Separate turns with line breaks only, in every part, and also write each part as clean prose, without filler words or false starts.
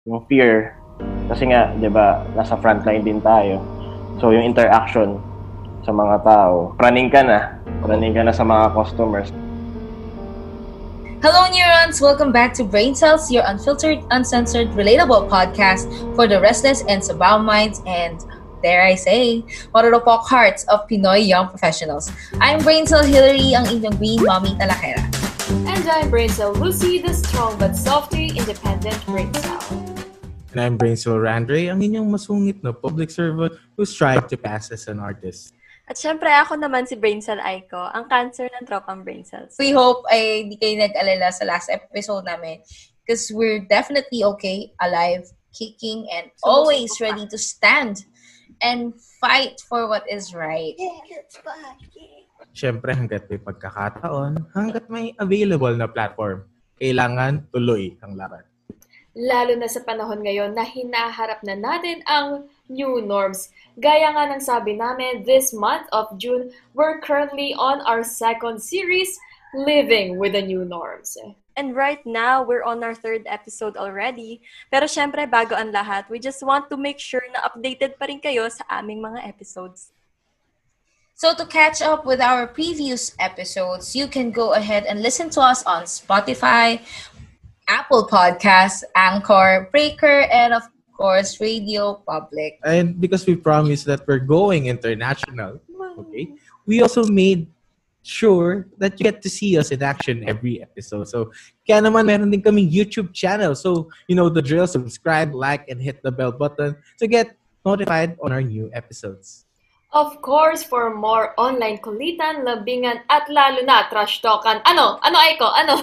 yung fear. Kasi nga, di ba, nasa frontline din tayo. So, yung interaction sa mga tao, praning ka na sa mga customers.
Hello, neurons! Welcome back to Brain Cells, your unfiltered, uncensored, relatable podcast for the restless and sabaw minds and, dare I say, marurupok hearts of Pinoy young professionals. I'm Brain Cell Hillary, ang inyong green mommy talakera.
And I'm Brain Cell Lucy, the strong but softy, independent brain cell.
And I'm Brain Cell Randre, ang inyong masungit na public servant who strive to pass as an artist.
At syempre, ako naman si Brain Cell Aiko, ang cancer ng tropang Brain Cells.
We hope ay di kayo nag-alala sa last episode namin because we're definitely okay, alive, kicking, and always ready to stand and fight for what is right.
Syempre, hanggat may pagkakataon, hanggat may available na platform, kailangan tuloy ang laban.
Lalo na sa panahon ngayon na hinaharap na natin ang new norms. Gaya nga ng sabi namin, this month of June, we're currently on our second series, Living with the New Norms.
And right now, we're on our third episode already. Pero syempre, bago ang lahat, we just want to make sure na updated pa rin kayo sa aming mga episodes.
So to catch up with our previous episodes, you can go ahead and listen to us on Spotify, Apple Podcasts, Anchor, Breaker, and of course, Radio Public.
And because we promised that we're going international, okay, we also made sure that you get to see us in action every episode. So, kaya naman meron din kaming YouTube channel. So, you know the drill, subscribe, like, and hit the bell button to get notified on our new episodes.
Of course, for more online kulitan, labingan, at lalo na trash talkan. Ano, Aiko? Ano?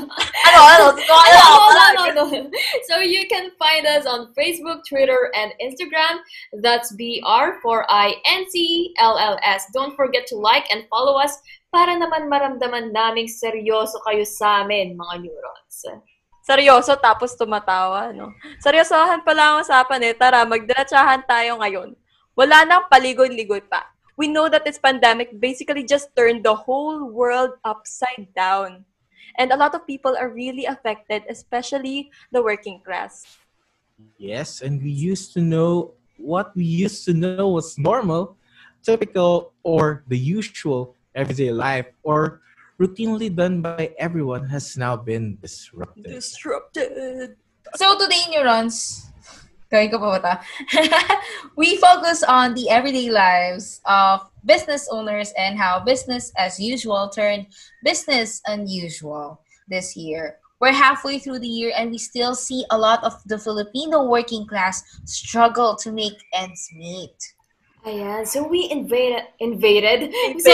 So you can find us on Facebook, Twitter, and Instagram. That's BR4INCLLS. Don't forget to like and follow us para naman maramdaman naming seryoso kayo sa amin, mga neurons.
Seryoso tapos tumatawa, no? Seryosohan pala ang usapan Tara, magdiretsahan tayo ngayon. Wala nang paligoy-ligoy pa. We know that this pandemic basically just turned the whole world upside down. And a lot of people are really affected, especially the working class.
Yes, and we used to know what we used to know was normal, typical, or the usual everyday life, or routinely done by everyone has now been disrupted.
So today, neurons, we focus on the everyday lives of business owners and how business as usual turned business unusual this year. We're halfway through the year and we still see a lot of the Filipino working class struggle to make ends meet.
Ayan, so we invited.
Spaceship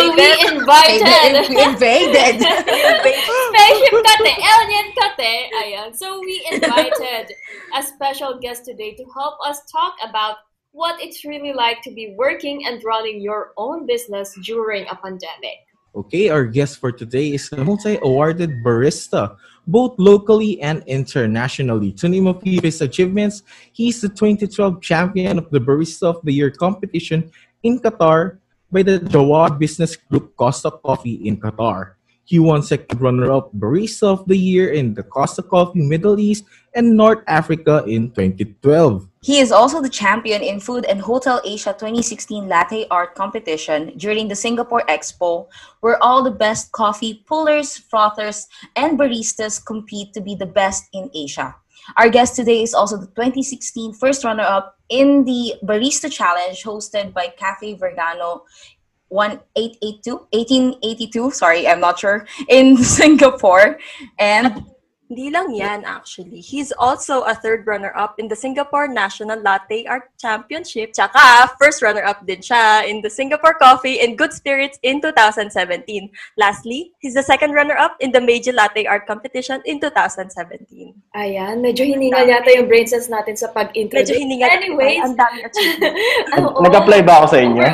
kate, alien kate. Ayan, so we invited a special guest today to help us talk about what it's really like to be working and running your own business during a pandemic.
Okay, our guest for today is a multi-awarded barista, both locally and internationally. To name a few of his achievements, he's the 2012 champion of the Barista of the Year competition in Qatar by the Jawad Business Group Costa Coffee in Qatar. He won second runner-up Barista of the Year in the Costa Coffee Middle East and North Africa in 2012.
He is also the champion in Food and Hotel Asia 2016 Latte Art Competition during the Singapore Expo, where all the best coffee pullers, frothers, and baristas compete to be the best in Asia. Our guest today is also the 2016 first runner-up in the Barista Challenge hosted by Cafe Vergano 1882, sorry, I'm not sure, in Singapore. And
Hindi lang yan, actually. He's also a third runner-up in the Singapore National Latte Art Championship. Tsaka, first runner-up din siya in the Singapore Coffee and Good Spirits in 2017. Lastly, he's the second runner-up in the Meiji Latte Art Competition in 2017.
Ayan, medyo hiningal yata yung brain cells natin sa pag-introduce.
Medyo hiningal.
Anyways,
ang daming achievement.
Nag-apply ba ako sa inyo?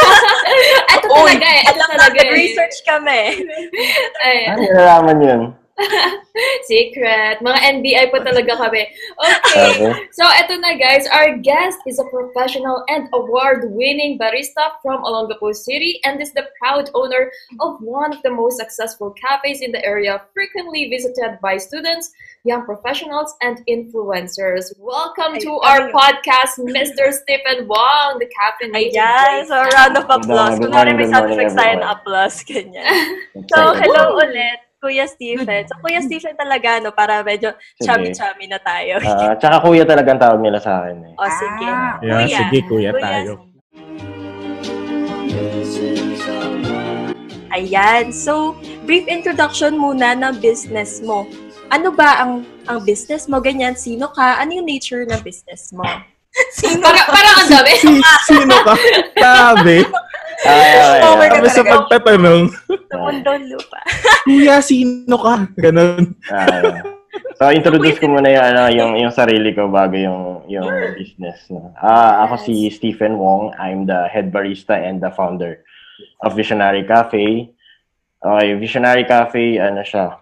Ito talaga
Research kami.
Ano nalaman yun?
Secret. Mga NBI pa talaga kami. Okay. So, eto na guys. Our guest is a professional and award-winning barista from Olongapo City and is the proud owner of one of the most successful cafes in the area, frequently visited by students, young professionals, and influencers. Welcome to our podcast, Mr. Stephen Wong, the cafe native.
Ayan, so round of applause.
Good
Kunwari may
morning,
sound effects tayo
everyone.
na applause, ganyan. So, hello ulit, Kuya Stephen. So, Kuya Stephen talaga, no, para medyo
Sige.
chubby-chubby na tayo.
Tsaka kuya talagang tawag nila sa akin eh.
O, sige.
Yeah, sige, kuya tayo.
Ayan. So, brief introduction muna ng business mo. Ano ba ang business mo? Ganyan, sino ka? Ano yung nature ng business mo?
Parang ang dami.
Sino ka? Sabi. Sabi sa pagtatanong.
Mundong lupa.
Kuya, sino ka? Ganun.
So, introduce ko muna yung sarili ko bago yung business. No? Ako si Stephen Wong. I'm the head barista and the founder of Visionary Cafe. Okay, Visionary Cafe, ano siya,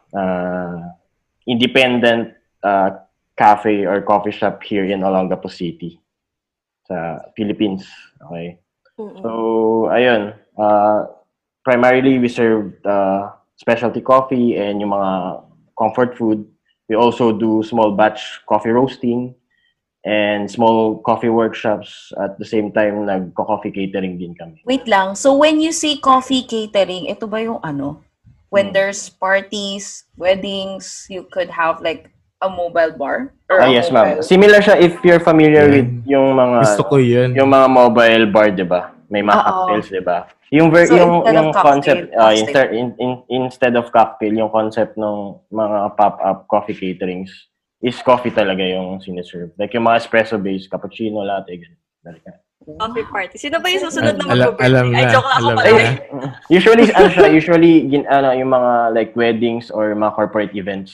independent cafe or coffee shop here in Olongapo City sa Philippines. Okay. So, ayun. Primarily, we serve specialty coffee and yung mga comfort food. We also do small batch coffee roasting and small coffee workshops. At the same time, nagko-coffee catering din kami.
Wait lang. So when you say coffee catering, ito ba yung ano? When there's parties, weddings, you could have like a mobile bar? Or a
Yes,
mobile-
ma'am. Similar siya if you're familiar with yung mga
Gusto ko yun.
yung mga mobile bar, 'di ba? May mga cocktails, 'di ba? Yung
So,
yung
instead of
concept
cocktail,
instead of cocktail, yung concept ng mga pop-up coffee caterings is coffee talaga yung siniserve. Like yung mga espresso-based, cappuccino, latte, ganun.
Coffee party. Sino ba yung susunod na
Alam
mag-birthday? Ay,
na,
joke lang ako
alam
pala.
na.
Usually yung mga like weddings or mga corporate events.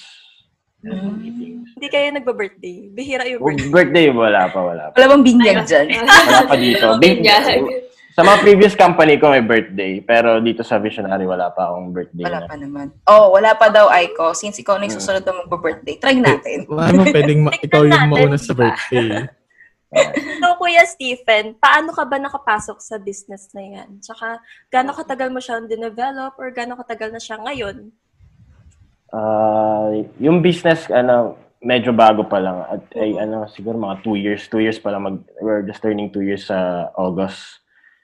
Hindi kayo nagba-birthday. Bihira yung birthday.
Birthday, wala pa.
Wala bang binyag dyan?
Wala pa dito.
Binyag.
Sa mga previous company ko may birthday, pero dito sa Visionary wala pa akong birthday.
Wala pa naman. Wala pa daw, Aiko. Since ikaw na yung susunod na magpa-birthday, try natin.
Wala mo pwedeng ikaw yung mauna sa birthday.
So, Kuya Stephen, paano ka ba nakapasok sa business na yan? Tsaka, gaano katagal mo siyang dinevelop or gaano katagal na siya ngayon?
Yung business, medyo bago pa lang. At siguro mga 2 years. 2 years pa lang. We're just turning 2 years sa August.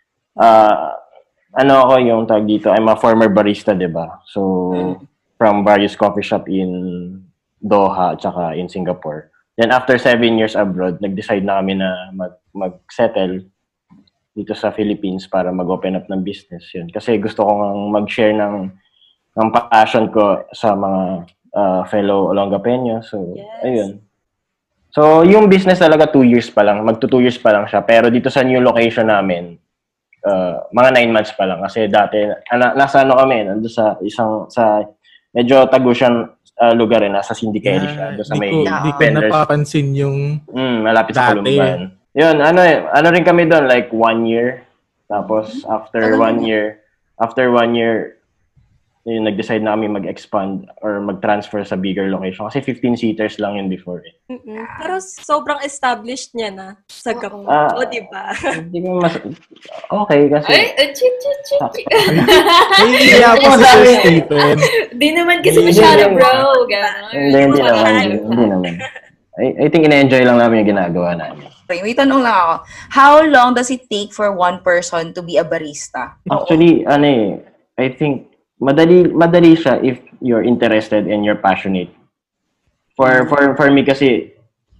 Ako yung tag dito, I'm a former barista, diba? So, from various coffee shop in Doha at saka in Singapore. Then after 7 years abroad, nag-decide na kami na mag-settle dito sa Philippines para mag-open up ng business. Yun. Kasi gusto ko mag-share ng passion ko sa mga fellow Olongapeño. So, ayun. So, yung business talaga 2 years pa lang. Magto 2 years pa lang siya. Pero dito sa new location namin, mga 9 months pa lang. Kasi dati, nasa kami, nandun sa medyo tago siyang lugar nasa Sindikelli siya. Doon sa may
Di ko napapansin yung
malapit sa
dati.
Columban. Yun, ano rin kami doon, like 1 year. Tapos, after 1 year, yun, nag-decide na kami mag-expand or mag-transfer sa bigger location. Kasi 15 seaters lang yun before.
Pero sobrang established niya na sa Gapo. Di ba?
Hindi ko okay, kasi...
Chip.
Ay, po sa Stephen.
Di naman kasi masyado, bro. Ganon.
Hindi naman. I think ina-enjoy lang namin yung ginagawa namin.
May tanong lang ako. How long does it take for one person to be a barista?
Actually, I think madali siya if you're interested and you're passionate. For me kasi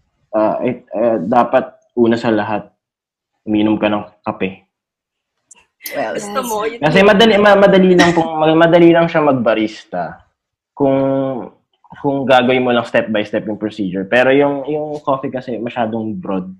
dapat una sa lahat uminom ka ng kape.
Well,
Gusto mo.
Kasi madali lang siya magbarista kung gagawin mo lang step by step yung procedure. Pero yung coffee kasi masyadong broad.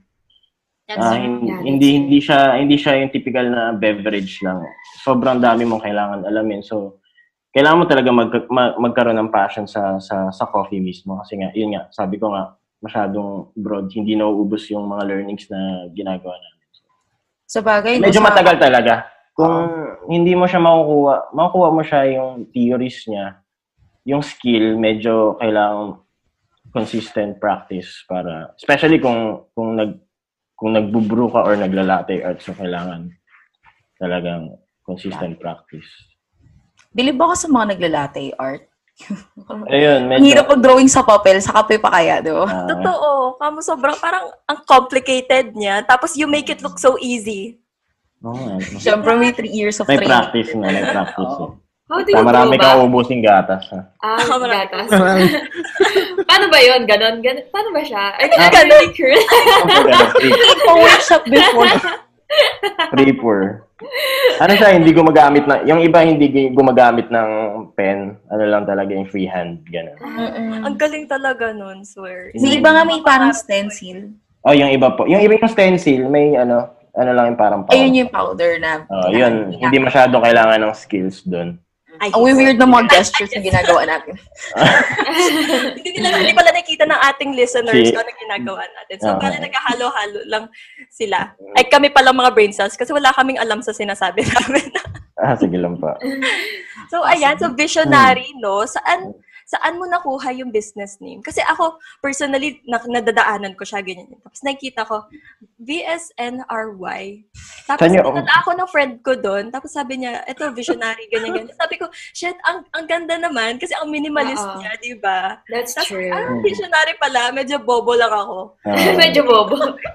Hindi siya yung typical na beverage lang. Sobrang dami mong kailangan alamin. So kailangan mo talaga magkaroon ng passion sa coffee mismo. Kasi nga, yun nga, sabi ko nga, masyadong broad. Hindi nauubos yung mga learnings na ginagawa namin.
sa bagay,
Medyo matagal talaga. Kung hindi mo siya makukuha mo siya yung theories niya, yung skill, medyo kailangan consistent practice para, especially kung nagbu-brew ka or nagla-latte art, so kailangan talagang consistent practice.
Believe ba ako sa mga nagla-latte art?
Ayun,
Ang hirap mag-drawing sa papel, sa kape pa kaya, di ba?
Totoo. Kamo sobrang parang ang complicated niya. Tapos you make it look so easy.
Siyempre may 3 years of
May
training.
practice na, may practice.
How do you
Marami
draw ba?
kang ubusing gatas.
Gatas. Paano ba yun? Ganon? Paano ba siya?
Ganon.
Workshop before.
Prepper. Ano siya, hindi gumagamit na, yung iba hindi gumagamit ng pen, ano lang talaga yung freehand, gano'n.
Ang galing talaga nun, swear.
May iba nga may parang stencil.
Oh, yung iba po. Yung iba yung stencil, may ano lang yung parang powder.
Ayun yung powder na.
Yun, hindi masyado kailangan ng skills doon.
Ang weird na mga gestures na ginagawa natin.
Hindi pala nakita ng ating listeners kung ano ginagawa natin. So, bali naghahalo-halo lang sila. Ay, kami palang mga brain cells kasi wala kaming alam sa sinasabi namin.
Sige lang pa.
So, ayan. So, visionary, no? Saan mo nakuha yung business name? Kasi ako, personally, nadadaanan ko siya ganyan. Tapos nakikita ko, VSNRY. Tapos pinala ako ng friend ko doon. Tapos sabi niya, eto, visionary, ganyan. Sabi ko, shit, ang ganda naman. Kasi ang minimalist niya, di ba?
That's
tapos,
true.
Visionary pala. Medyo bobo lang ako.
Medyo bobo.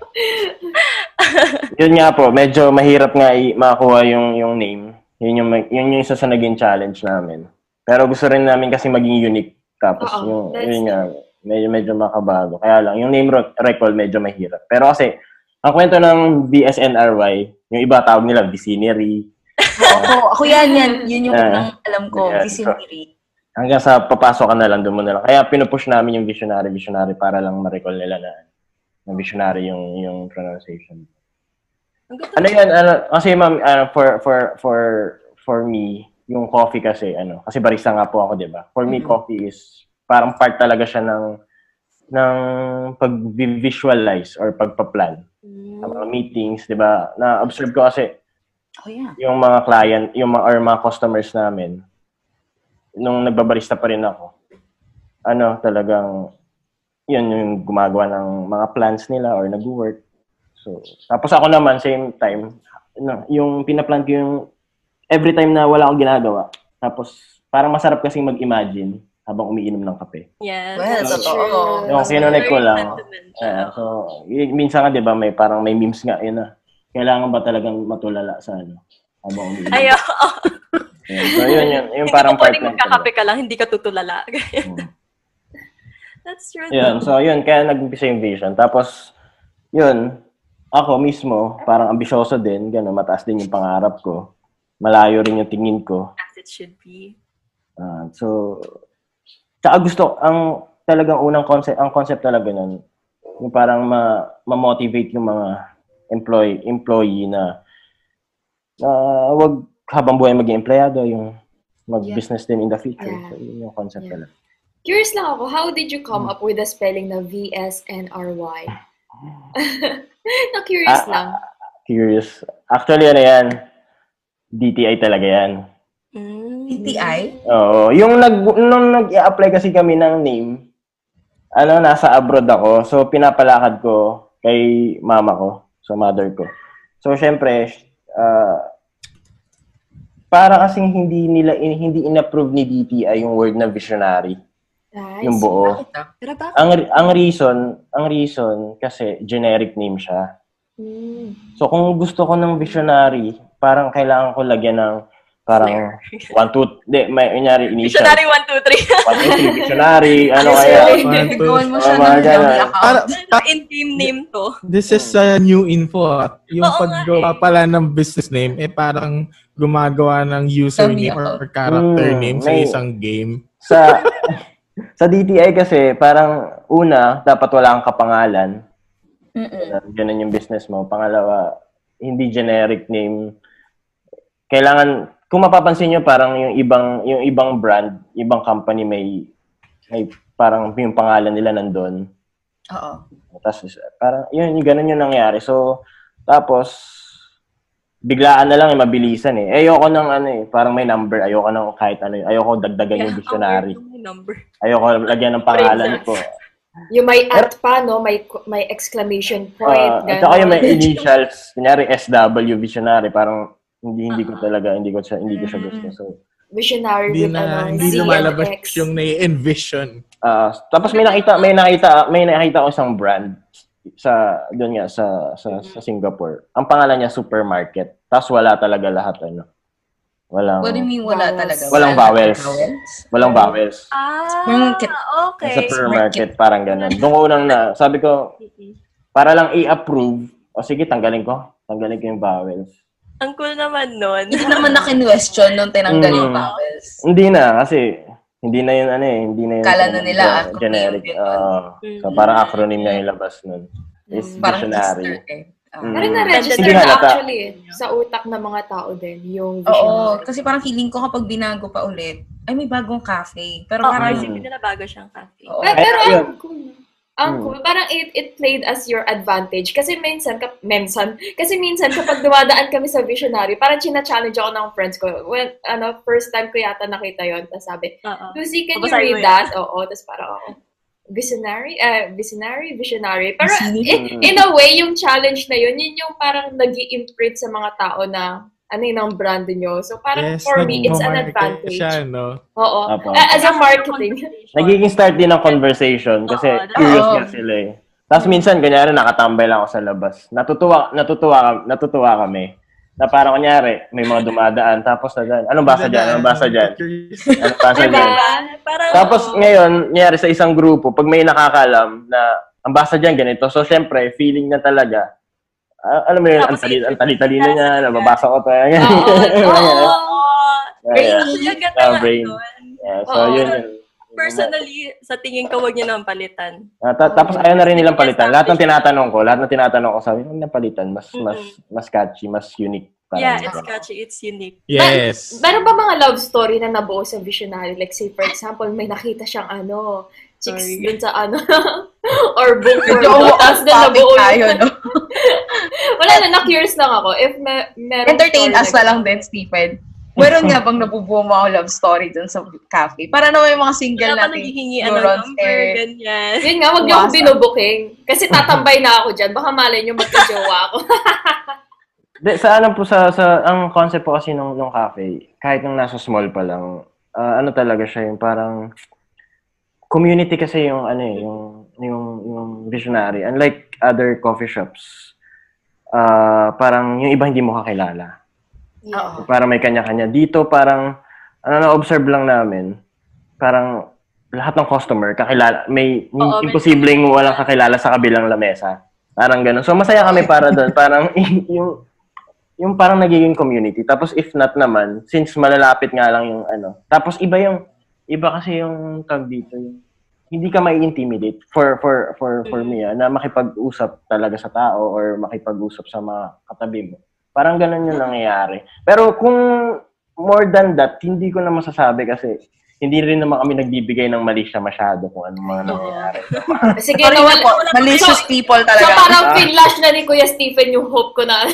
Yun nga po, medyo mahirap nga makakuha yung name. Yun yung isa sa naging challenge namin. Pero gusto rin namin kasi maging unique. Tapos yun nga, medyo makabago. Kaya lang, yung name recall medyo mahirap. Pero kasi, ang kwento ng BSNRY, yung iba tawag nila Vicinary.
Ako yan. Yun yung unang alam ko, Vicinary.
So, hanggang sa papasok ka na lang, doon mo na lang. Kaya pinupush namin yung visionary para lang ma-recall nila na visionary yung pronunciation. Ano yan? Kasi ma'am, for me, yung coffee kasi, kasi barista nga po ako, di ba? For me, coffee is, parang part talaga siya ng pag-visualize or pagpa-plan. Sa mga meetings, di ba? Na-observe ko kasi, yung mga client, or mga customers namin, nung nagbabarista pa rin ako, talagang, yun, yung gumagawa ng mga plans nila or nag-work. So, tapos ako naman, same time, yung pinaplan ko yung every time na wala akong ginagawa. Tapos, parang masarap kasing mag-imagine habang umiinom ng kape.
Yes.
Well, totoo.
Yung kinonect ko lang. So, minsan nga, di ba, may memes nga, yun na. Kailangan ba talagang matulala sa habang umiinom?
Ayaw.
So, yun. Yung parang part
na. Hindi ka magkakape ka lang, hindi ka tutulala. That's true.
Yun. So, yun. Kaya nag-umpisa yung vision. Tapos, yun, ako mismo, parang ambisyoso din. Gano'n, mataas din yung pangarap ko. Malayo rin yung tingin ko.
As it should be.
So, tsaka gusto, talagang unang concept talaga nun, yung parang ma-motivate yung mga employee na wag habang buhay maging empleyado, yung mag-business din in the future. So, yun yung concept talaga.
Curious lang ako, how did you come up with the spelling na VSNRY? Curious lang.
Curious. Actually, yan? DTI talaga yan.
DTI?
Oo. Nung nag-i-apply kasi kami ng name, nasa abroad ako. So, pinapalakad ko kay mama ko. So, mother ko. So, syempre, para kasing hindi in-approve ni DTI yung word na visionary. Yung buo. Ang reason kasi generic name siya. So, kung gusto ko ng visionary, parang kailangan ko lagyan ng parang 1, 2, may kunyari initial.
Visionary 1, 2, 3.
1, 2, 3, visionary, kaya.
Gawin mo siya ng dummy account.
In-game name to.
This is new info. Yung paggawa pala ng business name, parang gumagawa ng username or character name sa isang game.
Sa DTI kasi, parang una, dapat wala kang kapangalan. Ganun yung business mo. Pangalawa, hindi generic name. Kailangan, kung mapapansin nyo, parang yung ibang brand, ibang company may parang yung pangalan nila nandun.
Oo.
Tapos, parang, ganun yung nangyari. So, tapos, biglaan na lang, mabilisan eh. Ayoko ng parang may number, ayoko ng kahit ano, ayoko dagdagan yung dictionary.
number.
Ayoko lagyan ng pangalan ko.
Yung may at pa, no? May exclamation point.
At saka yung may initials, kunyari SW, visionary, parang hindi ko siya gusto. So,
visionary
Hindi
with
hindi
C and
lumalabas
X.
yung nai-envision.
tapos may nakita ko isang brand sa Singapore. Ang pangalan niya Supermarket. Tapos wala talaga lahat Walang
What do you mean wala
Vowels.
talaga?
Walang vowels. Walang vowels.
Okay.
Sa supermarket, parang ganun. Doon ko sabi ko, para lang i-approve, sige, tanggalin ko yung vowels.
Ang cool naman nun.
Hindi naman na-question nung tinanggal yung vowels.
Hindi na, kasi hindi na yun hindi na yun.
Kala na nila acronym
generic.
yun.
So parang acronym na yung labas nun. Is
Parang
dictionary.
Easter
Pero na-register
Hindi
na
halata.
actually sa utak ng mga tao din yung
Oo,
visionary.
kasi parang feeling ko kapag binago pa ulit, ay may bagong cafe. Pero
Oo,
parang,
isipin nila bago siyang cafe.
oo.
Pero
Ayun.
ang cool. Ang cool. Parang it played as your advantage. Kasi minsan kapag dumadaan kami sa visionary, parang china-challenge ako ng friends ko. When, first time ko yata nakita yon. Tapos sabi, Lucy, can you
Babasahin mo
read that? Oo. Tapos parang ako, visionary. Pero in a way, yung challenge na yun yung parang nag-i-imprint sa mga tao na ng brand nyo. So parang for me, it's an advantage.
Siya, no?
Oo.
Apo.
As a marketing.
Nagiging start din ng conversation kasi curious nga sila Tapos minsan, kunyari, nakatambay lang ako sa labas. Natutuwa kami. Na parang kunyari, may mga dumadaan. Tapos anong basa dyan? Anong basa dyan?
Parang,
Tapos ngayon, kunyari sa isang grupo, pag may nakakalam na ang basa dyan ganito. So, syempre, feeling na talaga. Alam mo yun, ang tali-talino niya, nababasa ko tayo. Brain. So, yun.
Personally, sa tingin ko, huwag niyo naman palitan.
Tapos ayaw na rin nilang palitan. Lahat ng tinatanong ko, sabi ko, napalitan. Mas catchy, mas unique.
Yeah, it's catchy, it's unique.
Yes.
Meron ba mga love story na nabuo sa visionary? Like, say, for example, may nakita siyang chicks dun sa or book for tapos na nabuo yun. Wala na, na-curious lang ako. If meron
Entertain us na lang din, Stephen. Meron nga bang nabubuo mo love story dun sa cafe? Para naman yung mga single
Wala pa
natin.
naghihingian ng number, ganyan.
Yun nga, wag niyo akong binubuking. Kasi tatambay na ako dyan. Baka malay niyo magka-jowa ako.
Ang concept po kasi nung cafe, kahit nung nasa small pa lang, talaga siya yung parang community kasi yung visionary. Unlike other coffee shops, parang yung iba hindi mo kakilala.
Yeah.
Parang may kanya-kanya. Dito parang, na-observe lang namin, parang lahat ng customer, kakilala, imposibleng walang kakilala sa kabilang lamesa. Parang ganun. So, masaya kami para doon. Parang, yung parang nagiging community. Tapos, if not naman, since malalapit nga lang yung tapos iba kasi yung tag dito, hindi ka mai-intimidate for me, na makipag-usap talaga sa tao or makipag-usap sa mga katabi mo. Parang ganun yung nangyayari. Pero kung more than that, hindi ko na masasabi kasi hindi rin naman kami nagbibigay ng mali siya masyado kung anong mga nangyayari.
Sige,
malicious people talaga.
So parang finlash na ni Kuya Stephen yung hope ko na.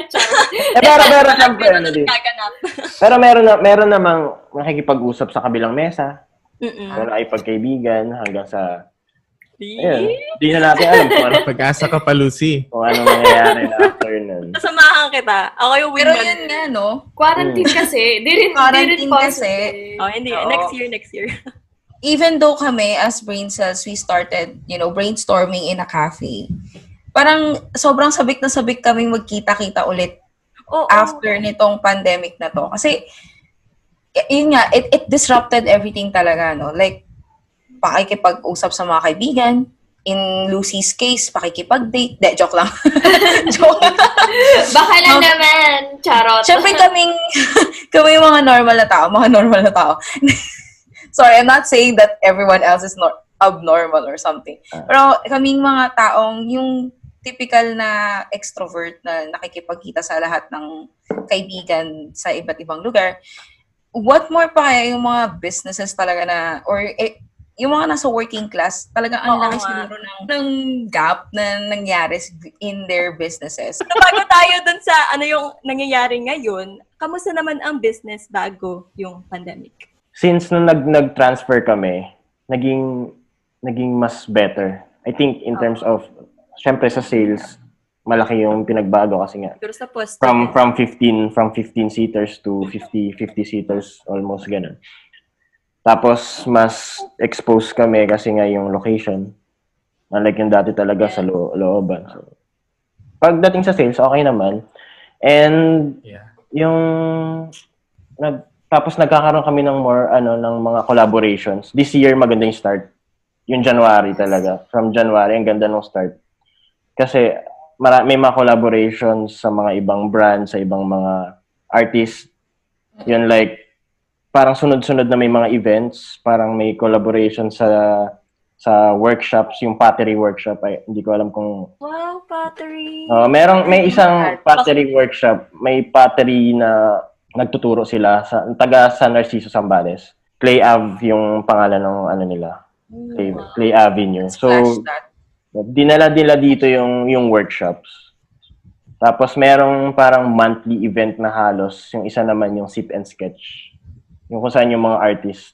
pero siyempre, pero meron namang nakikipag-usap sa kabilang mesa. Wala ay pagkaibigan hanggang sa ayun, hindi na natin alam kung ano.
Pag-asa ka pa, Lucy.
Kung anong nangyayari na after nun.
Kasamahan kita. Ako yung
Pero
wingman.
yun nga, no?
Quarantine kasi. Di rin
kasi.
Hindi.
Oo.
Next year.
Even though kami, as brain cells, we started, brainstorming in a cafe. Parang sobrang sabik na sabik kaming magkita-kita ulit after nitong pandemic na to. Kasi, yun nga, it disrupted everything talaga, no? Like, pakikipag-usap sa mga kaibigan. In Lucy's case, pakikipag-date. Joke lang. Joke.
Baka lang naman. Charot.
Siyempre kami mga normal na tao. Sorry, I'm not saying that everyone else is not abnormal or something. Pero kaming mga taong yung typical na extrovert na nakikipagkita sa lahat ng kaibigan sa iba't ibang lugar. What more pa kaya yung mga businesses talaga na, or yung mga nasa working class, talagang ang laki siguro ng gap na nangyari in their businesses.
So, bago tayo dun sa yung nangyayari ngayon, kamusta naman ang business bago yung pandemic?
since nung nag-transfer kami, naging mas better. I think in terms of, syempre sa sales, malaki yung pinagbago kasi nga.
Pero sa post,
From 15 seaters to 50 seaters, almost ganun. Tapos, mas exposed kami kasi nga yung location. Unlike yung dati talaga sa looban. So, pagdating sa sales, okay naman. And, tapos nagkakaroon kami ng more, ng mga collaborations. This year, maganda yung start. Yung January talaga. From January, ang ganda ng start. Kasi, may mga collaborations sa mga ibang brands, sa ibang mga artists. Yun like, parang sunod-sunod na may mga events, parang may collaboration sa workshops, yung pottery workshop. Ay, hindi ko alam kung...
Wow, pottery!
May isang pottery workshop. May pottery na nagtuturo sila sa taga San Narciso, Zambales. Clay Ave yung pangalan ng nila. Clay Avenue. So, dinala dito yung workshops. Tapos merong parang monthly event na halos. Yung isa naman yung sip and sketch. Yung kung saan yung mga artist.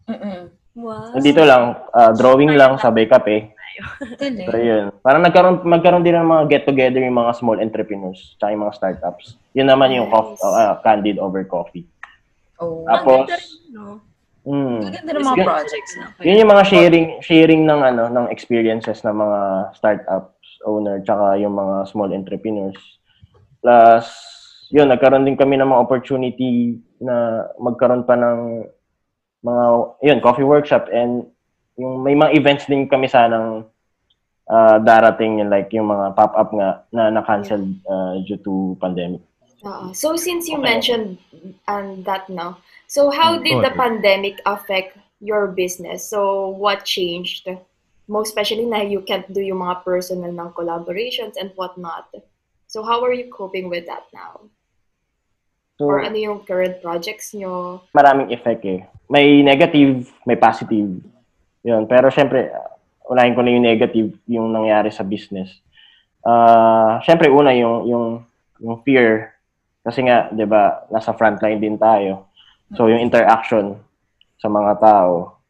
Wow.
Dito lang, drawing lang, sabay kape. So, yun. Parang magkaroon din ng mga get-together yung mga small entrepreneurs tsaka yung mga startups. Yun naman yung Candid over coffee. Tapos,
maganda ng mga projects na.
Yun yung mga sharing ng experiences ng mga startups owner tsaka yung mga small entrepreneurs. Plus, yun, nagkaroon din kami ng mga opportunity na magkaroon pa ng mga, coffee workshop and yung may mga events din kami sanang darating yun, like yung mga pop-up nga na na-cancel due to pandemic.
So since you mentioned that now, so how did the pandemic affect your business? So what changed? Most especially na you can't do yung mga personal ng collaborations and whatnot. So how are you coping with that now?
So,
or ano yung current projects nyo?
Maraming effect eh. May negative, may positive. Yun. Pero syempre, unahin ko na yung negative, yung nangyari sa business. Syempre, una yung fear. Kasi nga, di ba, nasa frontline din tayo. So, yung interaction sa mga tao,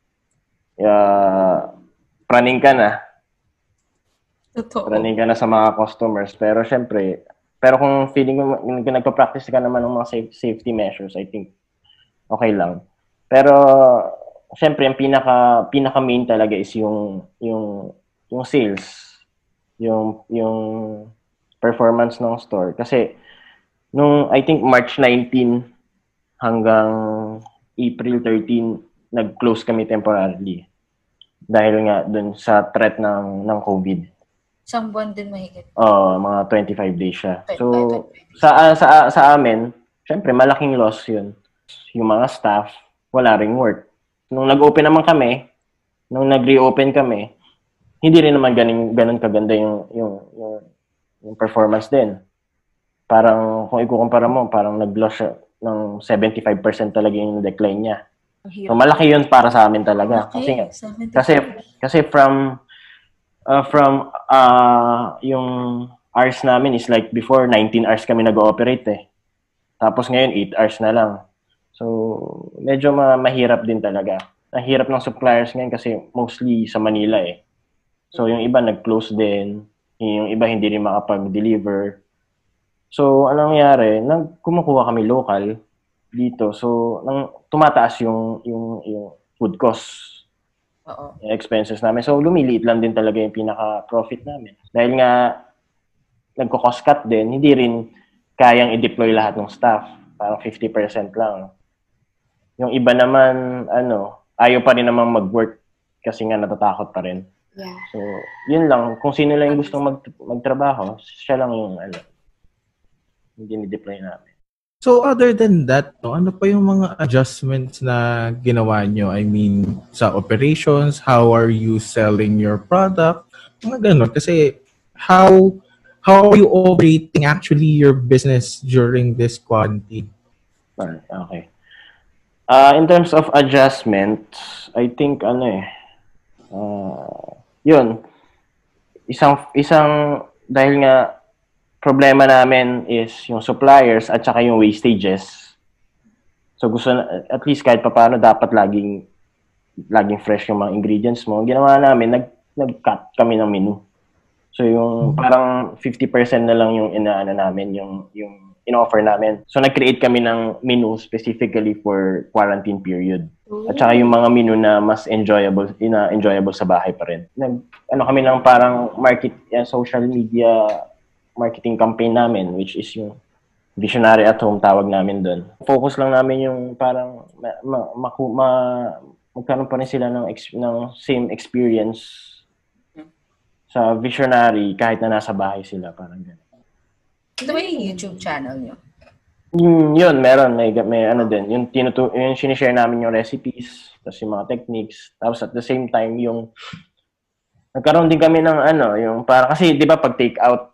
praning ka na. Praning ka na sa mga customers. Pero syempre, kung feeling mo, kung nagpa-practice ka naman ng mga safety measures, I think, okay lang. Pero, syempre, yung pinaka-main talaga is yung sales. Yung performance ng store. Kasi, I think March 19 hanggang April 13, nag-close kami temporarily. Dahil nga dun sa threat ng COVID.
Isang buwan din mahigit.
Mga 25 days siya. So, sa amin, syempre, malaking loss yun. Yung mga staff, wala ring work. Nung nag-open naman kami, nung nag-reopen kami, hindi rin naman ganun kaganda yung performance din. Parang, kung ikukumpara mo, parang nag-loss siya ng 75% talaga yung decline niya. So, malaki yun para sa amin talaga.
Okay,
Kasi from yung hours namin is like before 19 hours kami nag-ooperate eh. Tapos ngayon 8 hours na lang. So medyo mahirap din talaga. Nahirap ng suppliers ngayon kasi mostly sa Manila eh. So yung iba nag-close din, yung iba hindi rin makapag-deliver. So anong nangyari? Kumukuha kami local dito. So tumataas yung food costs. Expenses namin. So, lumiliit lang din talaga yung pinaka-profit namin. Dahil nga, nagko-cost cut din, hindi rin kayang i-deploy lahat ng staff. Parang 50% lang. Yung iba naman, ayaw pa rin naman mag-work kasi nga natatakot pa rin.
Yeah.
So, yun lang. Kung sino lang yung gustong magtrabaho, siya lang yung hindi ni-deploy namin.
So other than that, ano pa yung mga adjustments na ginawa nyo? I mean, sa operations, how are you selling your product? Mga ganun. Kasi how are you operating actually your business during this quarantine?
Okay. In terms of adjustments, I think yun. Isang dahil nga problema namin is yung suppliers at saka yung wastages. So gusto na, at least kahit papaano dapat laging fresh yung mga ingredients mo. Ginawa namin, nag-cut kami ng menu. So yung parang 50% na lang yung inaano namin, yung in-offer namin. So nag-create kami ng menu specifically for quarantine period. At saka yung mga menu na mas enjoyable sa bahay pa rin. Kami lang parang social media marketing campaign namin, which is yung Visionary at Home, tawag namin doon. Focus lang namin yung parang magkaroon pa rin sila ng same experience sa Visionary kahit na nasa bahay sila, parang gano'n.
Ito ba yung YouTube channel nyo?
Yun, meron. May ano din. Yung sinishare namin yung recipes, tapos yung mga techniques. Tapos at the same time, yung nagkaroon din kami ng yung para kasi 'di ba pag take out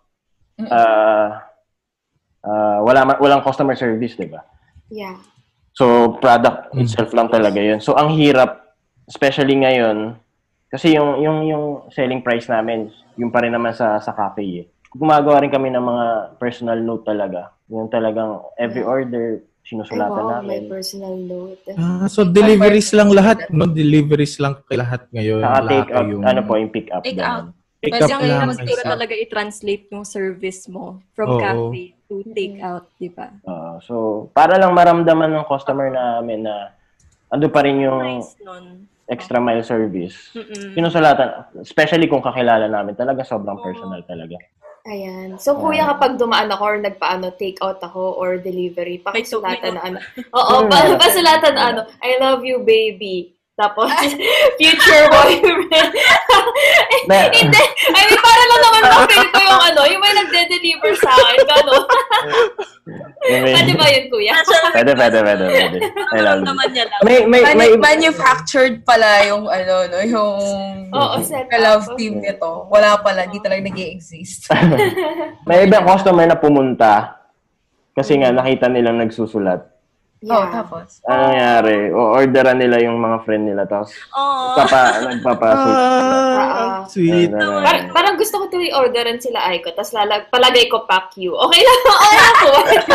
walang customer service, 'di ba?
Yeah.
So product itself lang talaga 'yun. So ang hirap especially ngayon kasi yung selling price namin, yung pa rin naman sa cafe eh. Gumagawa rin kami ng mga personal note talaga. Yung talagang every order sinusulatan namin.
May personal note.
So deliveries lang lahat, no? Deliveries lang kay lahat ngayon.
Saka take out, yung pick up.
Take out.
Pick
Kasi
up
ang
lang.
hirap siguro talaga i-translate yung service mo from cafe to take out, di ba?
So, para lang maramdaman ng customer namin na ando pa rin yung
Nice nun.
extra mile service. Sinusulatan, especially kung kakilala namin, talaga sobrang personal talaga.
Ayan. So, kuya, kapag dumaan ako or take out ako or delivery, pakisulatan na pasulatan na I love you, baby. Tapos, future boyfriend. Hindi. I mean, para lang naman ma-feel ko yung may nagde-deliver sa akin. Gano'n. Pwede ba yun, kuya?
Pwede. I love you.
Naman niya lang.
May manufactured pala yung yung
set
love team nito. Wala pala, di talaga nag-i-exist.
May ibang customer na pumunta kasi nga nakita nilang nagsusulat.
Yeah. Tapos?
Ano nangyari? Orderan nila yung mga friend nila, tapos nagpapasulat.
Sweet.
Parang gusto ko tuloy orderan sila Aiko, tapos palagay ko pack you. Okay lang ako.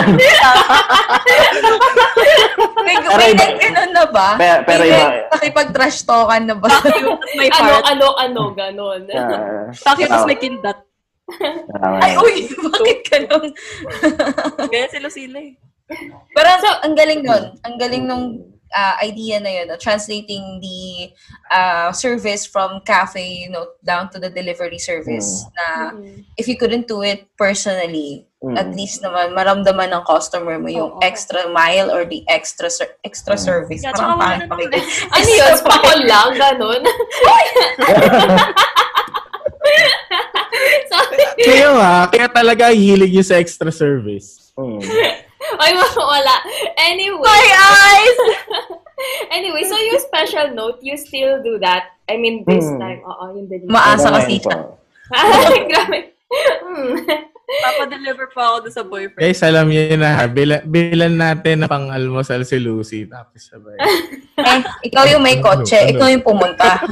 May ganun na ba?
Pero iba.
Nakipag-trash talkan na ba?
May part.
Ganon.
Bakit mas may kindat?
Ay, uy! Bakit ganun?
Kaya sila eh.
Pero ang galing nun. Ang galing nung idea na yun. Translating the service from cafe down to the delivery service. Na if you couldn't do it personally, at least naman maramdaman ng customer mo yung extra mile or the extra service.
Yeah,
parang paano pakikita.
Ano yun? Pakol lang, ganon.
Kaya talaga hilig yung sa extra service.
Ay, wala. Anyway.
My eyes!
Anyway, so yung special note, you still do that? I mean, this time. Yung delivery.
Maasa kasi siya.
Grabe.
Papadeliver pa ako doon sa boyfriend.
Guys, alam niyo na, bilan natin na pang-almusal si Lucy. Tapos sabay.
Ikaw yung may kotse. Ikaw yung pumunta.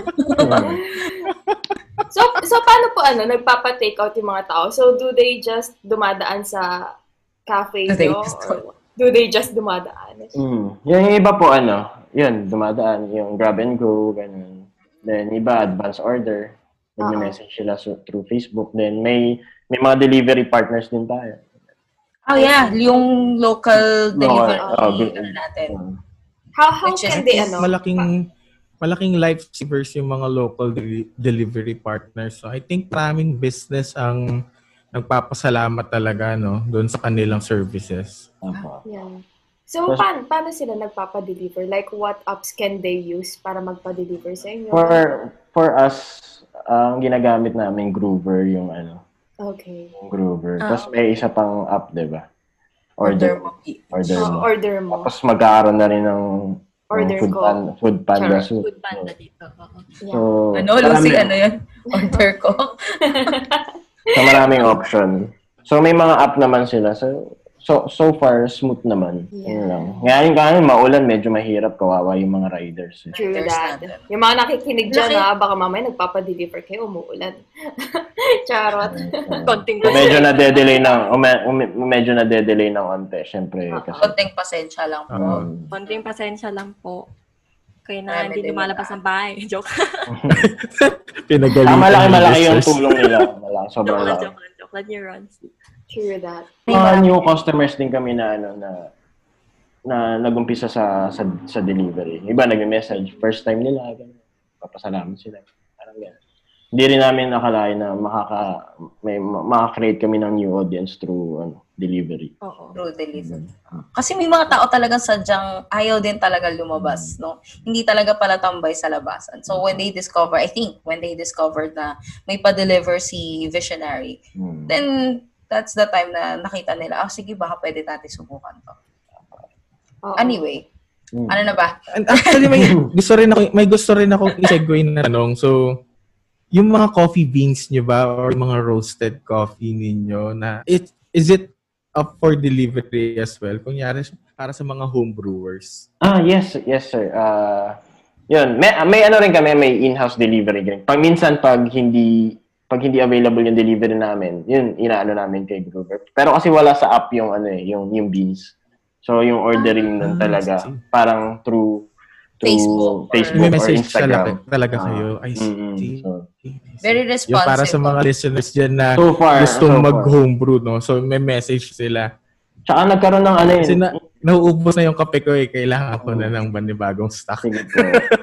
So paano po nagpapa-take out yung mga tao? So, do they just dumadaan sa cafe nyo? Do they just dumadaan?
Yung iba po, yun, dumadaan. Yung grab and go, ganun. Then, iba, advance order. Nag-message sila through Facebook. Then, may mga delivery partners din tayo.
Oh, yeah. Yung local delivery natin.
How can they,
malaking lifesavers yung mga local delivery partners. So, I think maraming business ang nagpapasalamat talaga doon sa kanilang services.
Yeah. So, paano sila nagpapa-deliver? Like, what apps can they use para magpa-deliver sa inyo?
For us, ang ginagamit namin Groover yung
Okay.
Groover. Tapos may isa pang app, 'di ba? Order mo.
Order mo.
Tapos magkakaroon na rin ng Food Panda soup.
Food Panda dito.
So,
Lucy, yan? Order ko.
So, maraming option. So, may mga app naman sila. So so far, smooth naman.
Yeah.
Yun lang. Ngayon, maulan, medyo mahirap. Kawawa yung mga riders. Eh.
True
There's
that.
that.
Yung mga nakikinig dyan baka mamaya nagpapadeliver kayo, umuulan. Charot.
Konting
Medyo na-delay ng onte, syempre. Kasi,
Konting pasensya lang po.
Konting pasensya lang po. Kaya na
Marami
hindi
din
lumalabas ng bahay. Joke.
Pinagalitan
malaki yung
listeners.
tulong nila. Sobrang laki.
Joke lang yung runs.
True that.
Mga new customers din kami na nag-umpisa sa delivery. Iba nagme-message, first time nila, ganun. Papasalamat sila. Parang ganun. Hindi rin namin nakalain na makaka-create kami ng new audience through delivery.
Oo.
Through delivery. Kasi may mga tao talagang sadyang ayaw din talaga lumabas, no? Hindi talaga pala tambay sa labasan. So when they discovered na may pa-deliver si Visionary, then that's the time na nakita nila, sige, baka pwede natin subukan to. Anyway, ano na ba?
And actually, may gusto rin ako i-segue na tanong. So, yung mga coffee beans nyo ba or mga roasted coffee ninyo na is it up for delivery as well? Kunyari, para sa mga home brewers.
Yes sir. Yun, may ano rin kami, may in-house delivery rin. Pag hindi available yung delivery namin, yun inaano namin kay brewer. Pero kasi wala sa app yung yung beans. So yung ordering nun talaga parang through
Facebook
May
or
message
Instagram.
talaga kayo. I see.
So,
Very
Yung
responsive.
para sa mga listeners dyan na
So far,
gustong mag-homebrew, no? So, may message sila.
tsaka nagkaroon ng
Kasi nauubos na yung kape ko eh. Kailangan ko na ng panibagong stock.
Sige po.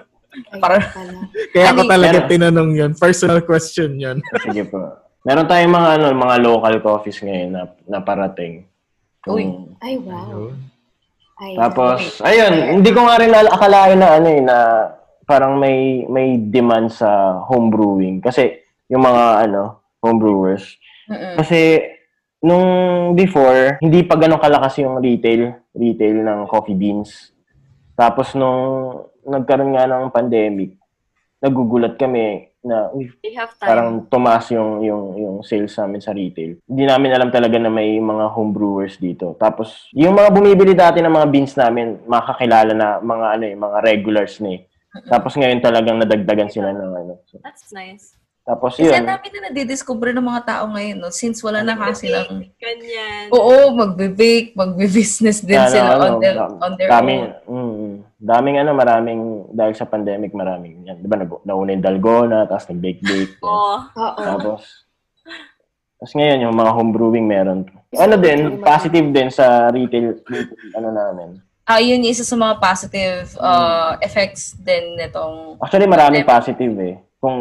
Kaya ako talaga tinanong yun. Personal question yun.
Sige po. Meron tayong mga local coffees ngayon na parating.
Uy.
Ay, wow.
Tapos, ayun, hindi ko nga rin akalain na parang may demand sa home brewing. Kasi yung mga home brewers. Kasi nung before, hindi pa ganun kalakas yung retail ng coffee beans. Tapos nung nagkaroon nga ng pandemic, nagugulat kami na parang tumaas yung sales namin sa retail. Hindi namin alam talaga na may mga home brewers dito. Tapos yung mga bumibili dati ng mga beans namin, makakilala na mga regulars na eh. Tapos ngayon talagang nadagdagan sila ng So,
that's nice.
Tapos
Kasi
yun.
ang dami na nadidiscover ng mga tao ngayon, no? Since wala na kasi lang...
Ganyan.
Oo, magbe-bake, magbe-business din sila on their own.
Maraming, dahil sa pandemic, maraming yan. Diba, nauna yung dalgona, tapos nag-bake. Tapos ngayon, yung mga homebrewing meron. Positive din sa retail namin.
Yun yung isa sa mga positive effects din nitong...
Actually, maraming positive eh. Kung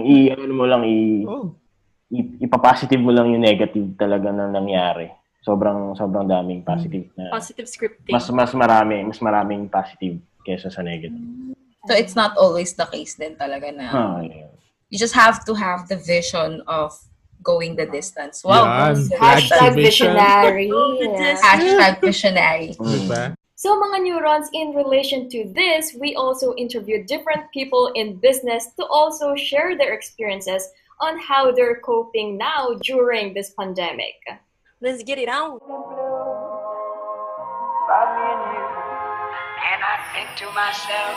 ipapositive mo lang yung negative talaga na nangyari. Sobrang daming positive na.
Positive scripting.
Mas maraming positive kaysa sa negative.
So it's not always the case din talaga na
Yeah.
you just have to have the vision of going the distance. Wow.
Hashtag visionary.
Hashtag visionary.
Diba?
So mga neurons, in relation to this, we also interviewed different people in business to also share their experiences on how they're coping now during this pandemic.
Let's get it out.
And I think to myself,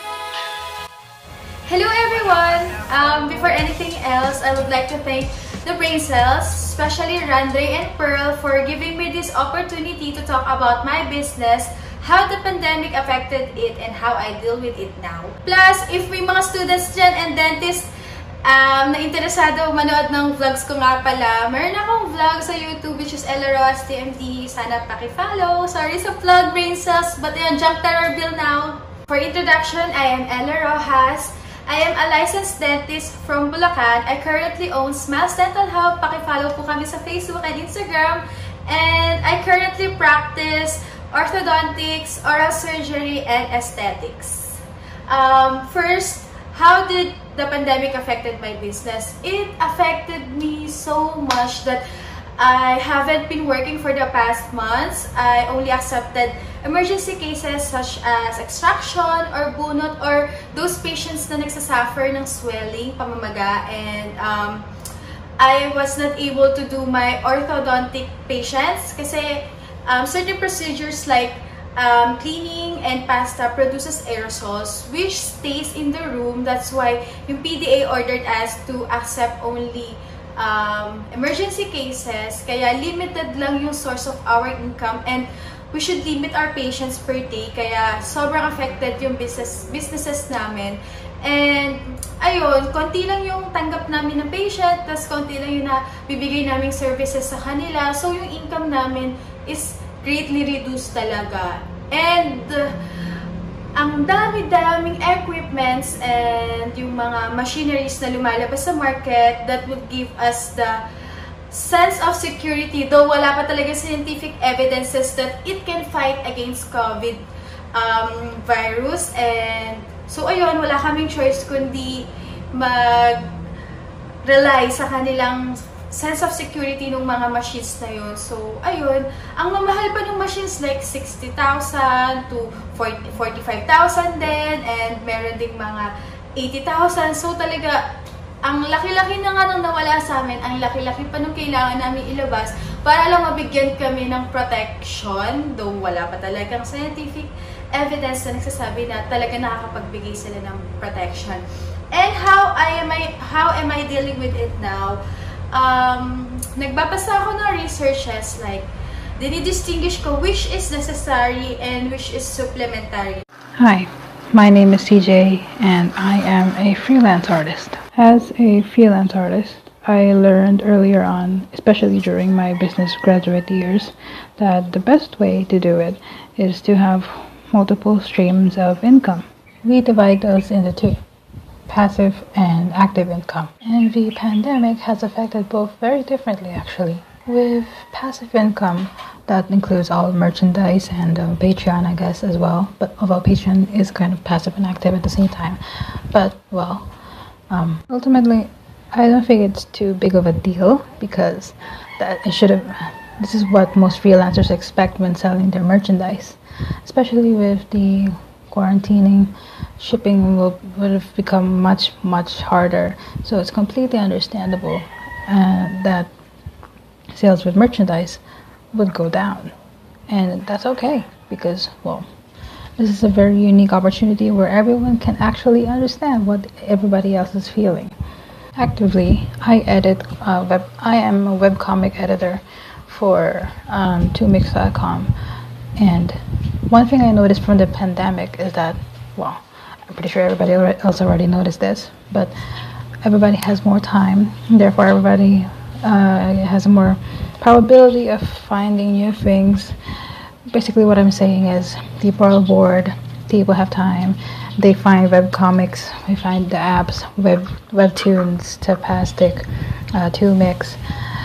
hello everyone! Before anything else, I would like to thank the Brain Cells, especially Randre and Pearl, for giving me this opportunity to talk about my business, how the pandemic affected it, and how I deal with it now. Plus, if may mga students dyan and dentists na interesado manood ng vlogs ko nga pala, meron akong vlog sa YouTube which is Ella Rojas TMD. Sana paki-follow. Sorry sa plug, Brain Cells, but yun, junk terror bill now. For introduction, I am Ella Rojas. I am a licensed dentist from Bulacan. I currently own Smiles Dental Hub. Paki-follow po kami sa Facebook and Instagram. And I currently practice orthodontics, oral surgery, and aesthetics. First, how did the pandemic affected my business? It affected me so much that I haven't been working for the past months. I only accepted emergency cases such as extraction or bunot or those patients na nagsasuffer ng swelling, pamamaga, and I was not able to do my orthodontic patients kasi certain procedures like cleaning and pasta produces aerosols which stays in the room. That's why yung PDA ordered us to accept only emergency cases. Kaya limited lang yung source of our income and we should limit our patients per day. Kaya sobrang affected yung businesses namin. And ayun, konti lang yung tanggap namin ng patient, tas konti lang yung bibigay naming services sa kanila. So yung income namin is greatly reduced talaga. And ang dami-daming equipments and yung mga machineries na lumalabas sa market that would give us the sense of security, though wala pa talaga scientific evidences that it can fight against COVID virus. And so ayun, wala kaming choice kundi mag-rely sa kanilang sense of security ng mga machines na yun. So, ayun, ang mamahal pa ng machines like 60,000 to 45,000 din, and meron ding mga 80,000. So, talaga, ang laki-laki na nga nang nawala sa amin, ang laki-laki pa nung kailangan namin ilabas para lang mabigyan kami ng protection, though wala pa talagang scientific evidence na nagsasabi na talaga nakakapagbigay sila ng protection. And how am I dealing with it now? Nagbabasa ako ng researches like dinidistinguish ko which is necessary and which is supplementary.
Hi, my name is CJ and I am a freelance artist. As a freelance artist, I learned earlier on, especially during my business graduate years, that the best way to do it is to have multiple streams of income. We divide those into two: passive and active income. And the pandemic has affected both very differently, actually. With passive income, that includes all merchandise and Patreon, I guess, as well. But although Patreon is kind of passive and active at the same time. But, well, ultimately, I don't think it's too big of a deal because this is what most freelancers expect when selling their merchandise. Especially with the quarantining, shipping would have become much harder. So it's completely understandable that sales with merchandise would go down. And that's okay because, well, this is a very unique opportunity where everyone can actually understand what everybody else is feeling. Actively, I am a webcomic editor for 2mix.com. And one thing I noticed from the pandemic is that, well, I'm pretty sure everybody else already noticed this, but everybody has more time. Therefore, everybody has a more probability of finding new things. Basically, what I'm saying is people are bored, people have time, they find webcomics, they find the apps, webtoons, Tapastic, 2mix,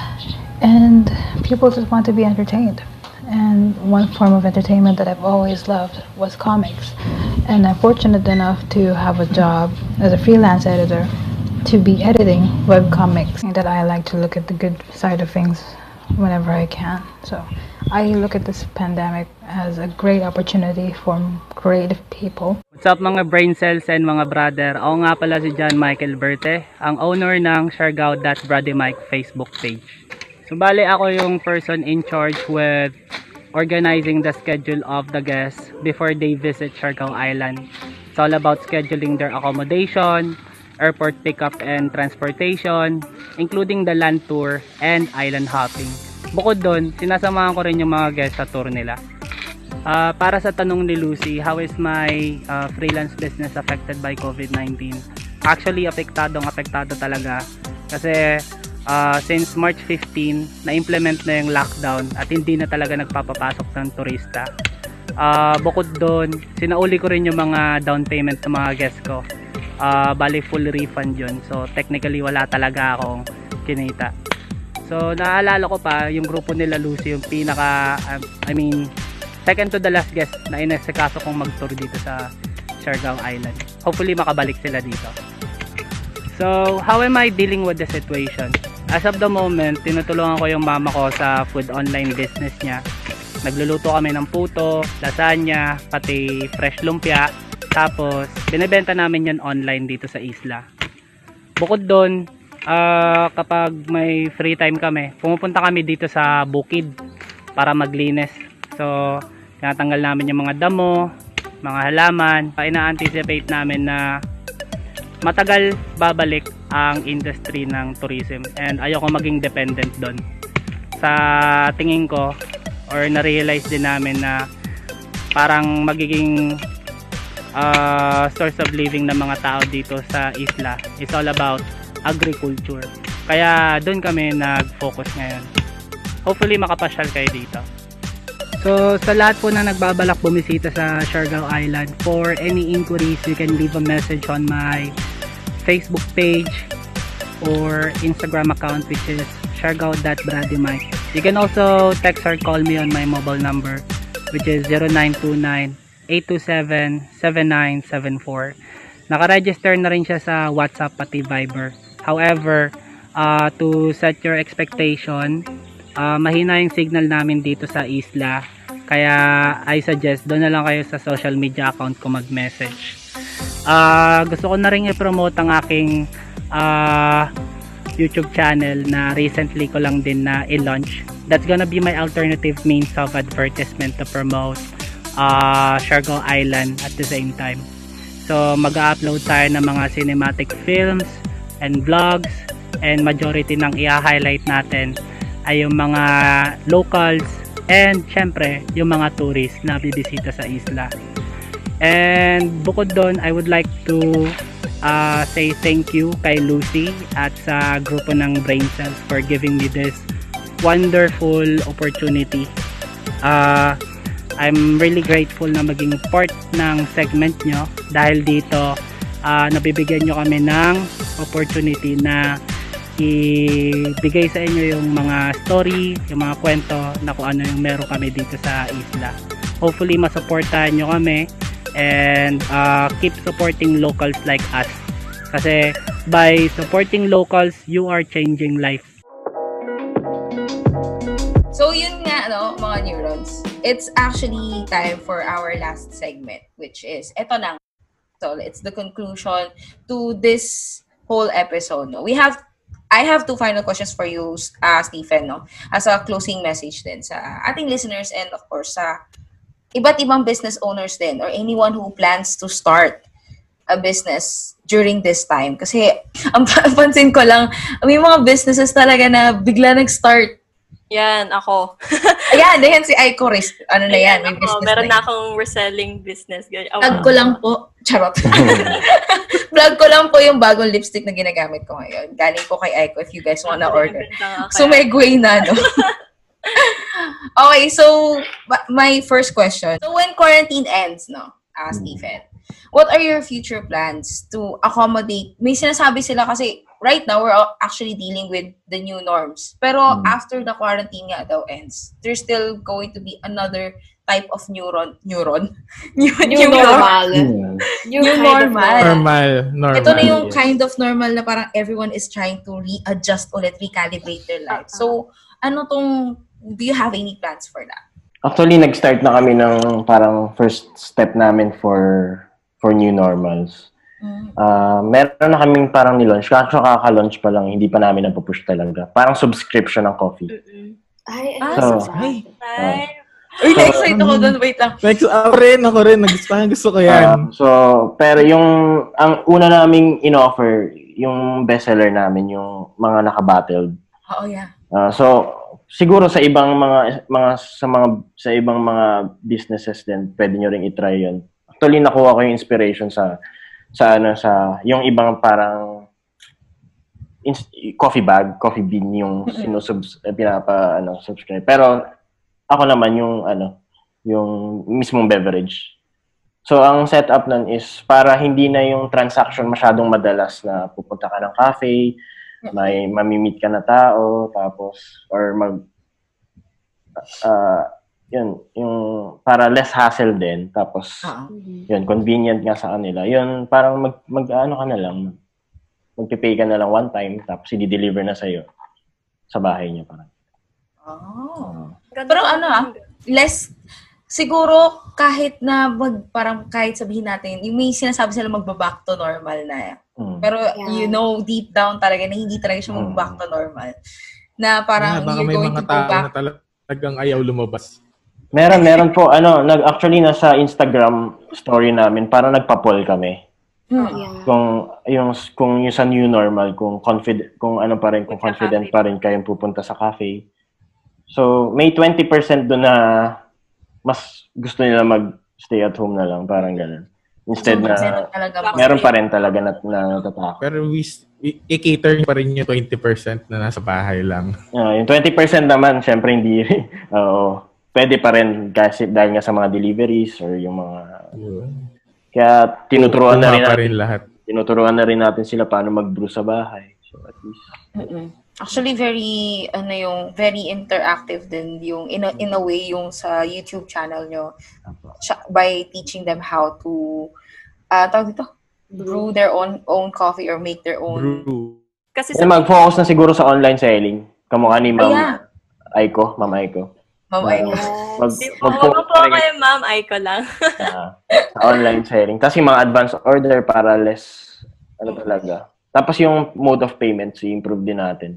and people just want to be entertained. And one form of entertainment that I've always loved was comics. And I'm fortunate enough to have a job as a freelance editor to be editing webcomics. And that I like to look at the good side of things whenever I can. So I look at this pandemic as a great opportunity for creative people.
What's up mga brain cells and mga brother? Ako nga pala si John Michael Berte, ang owner ng Siargao.BrodyMike Facebook page. So bale ako yung person in charge with organizing the schedule of the guests before they visit Siargao Island. It's all about scheduling their accommodation, airport pickup and transportation, including the land tour and island hopping. Bukod doon, sinasamahan ko rin yung mga guests sa tour nila. Para sa tanong ni Lucy, how is my freelance business affected by COVID-19? Actually, apektado talaga. Kasi since March 15, na-implement na yung lockdown at hindi na talaga nagpapapasok ng turista. Bukod doon, sinauli ko rin yung mga down payment ng mga guests ko. Bali full refund yun. So technically wala talaga akong kinita. So naalala ko pa yung grupo nila Lucy, yung pinaka second to the last guest na inasikaso kong mag-tour dito sa Siargao Island. Hopefully makabalik sila dito. So how am I dealing with the situation? As of the moment, tinutulungan ko yung mama ko sa food online business niya. Nagluluto kami ng puto, lasagna, pati fresh lumpia. Tapos, binibenta namin yan online dito sa isla. Bukod doon, kapag may free time kami, pumupunta kami dito sa bukid para maglinis. So, tinatanggal namin yung mga damo, mga halaman. Ina-anticipate namin na matagal babalik ang industry ng tourism and ayoko maging dependent doon. Sa tingin ko, or na-realize din namin na parang magiging source of living ng mga tao dito sa isla is all about agriculture. Kaya doon kami nag-focus ngayon. Hopefully makapasyal kayo dito. So sa lahat po na nagbabalak bumisita sa Siargao Island, for any inquiries you can leave a message on my Facebook page or Instagram account, which is siargao.bradymike. You can also text or call me on my mobile number, which is 0929-827-7974. Naka-register na rin siya sa WhatsApp pati Viber. However, to set your expectation, mahina yung signal namin dito sa isla. Kaya I suggest doon na lang kayo sa social media account ko mag-message. Gusto ko na rin i-promote ang aking YouTube channel na recently ko lang din na i-launch. That's gonna be my alternative means of advertisement to promote Siargao Island at the same time. So mag-upload tayo ng mga cinematic films and vlogs, and majority ng i-highlight natin ay yung mga locals and syempre yung mga tourists na bibisita sa isla. And bukod doon, I would like to say thank you kay Lucy at sa grupo ng Brain Cells for giving me this wonderful opportunity. I'm really grateful na maging part ng segment nyo dahil dito nabibigyan nyo kami ng opportunity na ibigay sa inyo yung mga story, yung mga kwento na kung ano yung meron kami dito sa isla. Hopefully masuportahan nyo kami and keep supporting locals like us. Kasi by supporting locals, you are changing life.
So yun nga, mga neurons. It's actually time for our last segment, which is, eto na. So it's the conclusion to this whole episode. No? I have two final questions for you, Stephen, no? As a closing message din sa ating listeners and of course sa iba't ibang business owners din or anyone who plans to start a business during this time. Kasi ang pansin ko lang, may mga businesses talaga na bigla nag-start.
Yan, ako.
Ayan si Aiko Risk. Ano na yan? May business
meron na akong reselling business.
Vlog ko lang po. Charot. Vlog ko lang po yung bagong lipstick na ginagamit ko ngayon. Galing po kay Aiko if you guys wanna order. So may gway na, no? Okay, so my first question. So when quarantine ends, no, Stephen, what are your future plans to accommodate? May sinasabi sila kasi right now, we're actually dealing with the new norms. Pero after the quarantine nga daw ends, there's still going to be another type of new normal.
New
Normal.
Ito na yung kind of normal na parang everyone is trying to readjust ulit, recalibrate their life. So, do you have any plans for that?
Actually, nag-start na kami ng parang first step namin for new normals. Meron na kaming parang nilaunch. Kaka-launch pa lang, hindi pa namin napupush talaga. Parang subscription ng coffee.
Na-excite ako doon. Wait lang.
Ako rin. Gusto ko yan.
Pero ang una naming in-offer, yung bestseller namin, yung mga naka-bottled.
Oh, yeah.
Siguro sa ibang sa ibang mga businesses din, pwede nyo ring i-try yun. Actually, nakuha ko yung inspiration sa yung ibang parang coffee bean yung subscribe. Pero ako naman yung mismong beverage. So ang setup nun is para hindi na yung transaction masyadong madalas na pupunta ka ng cafe, may mamimit ka na tao, tapos or yun, yung para less hassle din, tapos yun, convenient nga sa kanila. Yun, parang mag-ano ka na lang, magpipay ka na lang one time, tapos i-deliver na sa'yo sa bahay niya parang.
Pero less, siguro kahit na parang kahit sabihin natin, yung may sinasabi sila magba-back to normal na. Pero deep down talaga na hindi talaga siya mag-back to normal. Na parang
baka
you're
may
going
mga
to go
tao
back.
na talagang ayaw lumabas.
Meron po. Actually, nasa Instagram story namin, parang nagpa-poll kami.
Yeah.
Kung yung sa new normal, kung confident pa rin kayong pupunta sa cafe. So, may 20% doon na mas gusto nila mag-stay at home na lang, parang ganun. Instead na, meron pa rin talaga na natatakot.
Pero i-cater pa rin yung 20% na nasa bahay lang.
Yung 20% naman, syempre hindi, pwede pa rin kasi dahil nga sa mga deliveries or yung mga... Kaya tinuturuan na rin natin sila paano mag-brew sa bahay. So at least...
Actually, very interactive din yung in a way yung sa YouTube channel nyo by teaching them how to brew their own coffee or make their own.
Kasi
mag-focus na siguro sa online selling. Kamukha ni Ma'am Aiko.
Ma'am Aiko.
Huwag po kayo, Ma'am Aiko lang.
Sa online selling. Tapos yung mga advance order para less, talaga. Tapos yung mode of payment, i-improve din natin.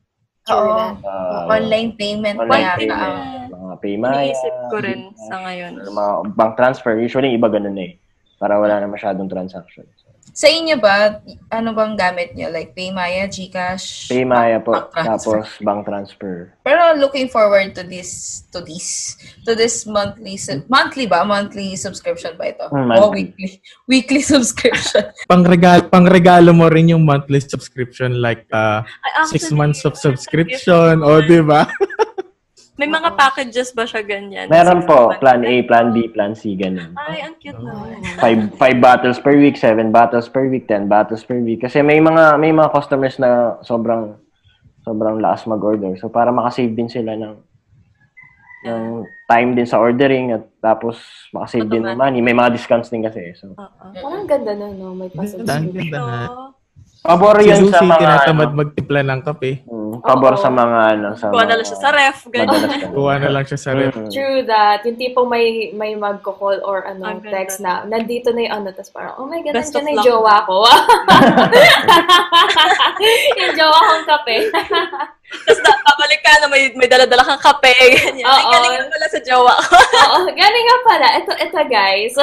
Online payment.
Mga Paymaya.
Iniisip ko rin sa ngayon.
Mga bank transfer. Usually, iba ganun para wala na masyadong transaction.
Sa inyo ba, ano bang gamit nyo? Like Paymaya, GCash?
Paymaya po. Tapos bank transfer.
Pero looking forward to this monthly subscription ba ito? Weekly subscription.
Pangregalo mo rin yung monthly subscription like 6 months of subscription di ba?
May mga packages ba siya ganyan?
Meron po. Plan A, Plan B, Plan C, ganyan.
Ay, ang cute naman.
5 bottles per week, 7 bottles per week, 10 bottles per week. Kasi may mga customers na sobrang lakas mag-order. So, para makasave din sila ng time din sa ordering at tapos makasave din ng money. May mga discounts din kasi. So,
parang ganda na, no? May
ganda na.
Pabor yun sa mga...
tinatamad magtimpla ng kape.
Pabor sa mga
Kuha na lang siya sa ref.
Kuha na lang siya sa ref.
True that. Yung tipong may magko-call or text na nandito na yung tapos parang, oh my God, nandiyan na yung jowa ko. Yung jowa kong kape.
Tapos babalik ka na may dala-dala kang kape. Ganyan. Galing nga pala sa jowa ko.
Galing nga pala. Ito guys.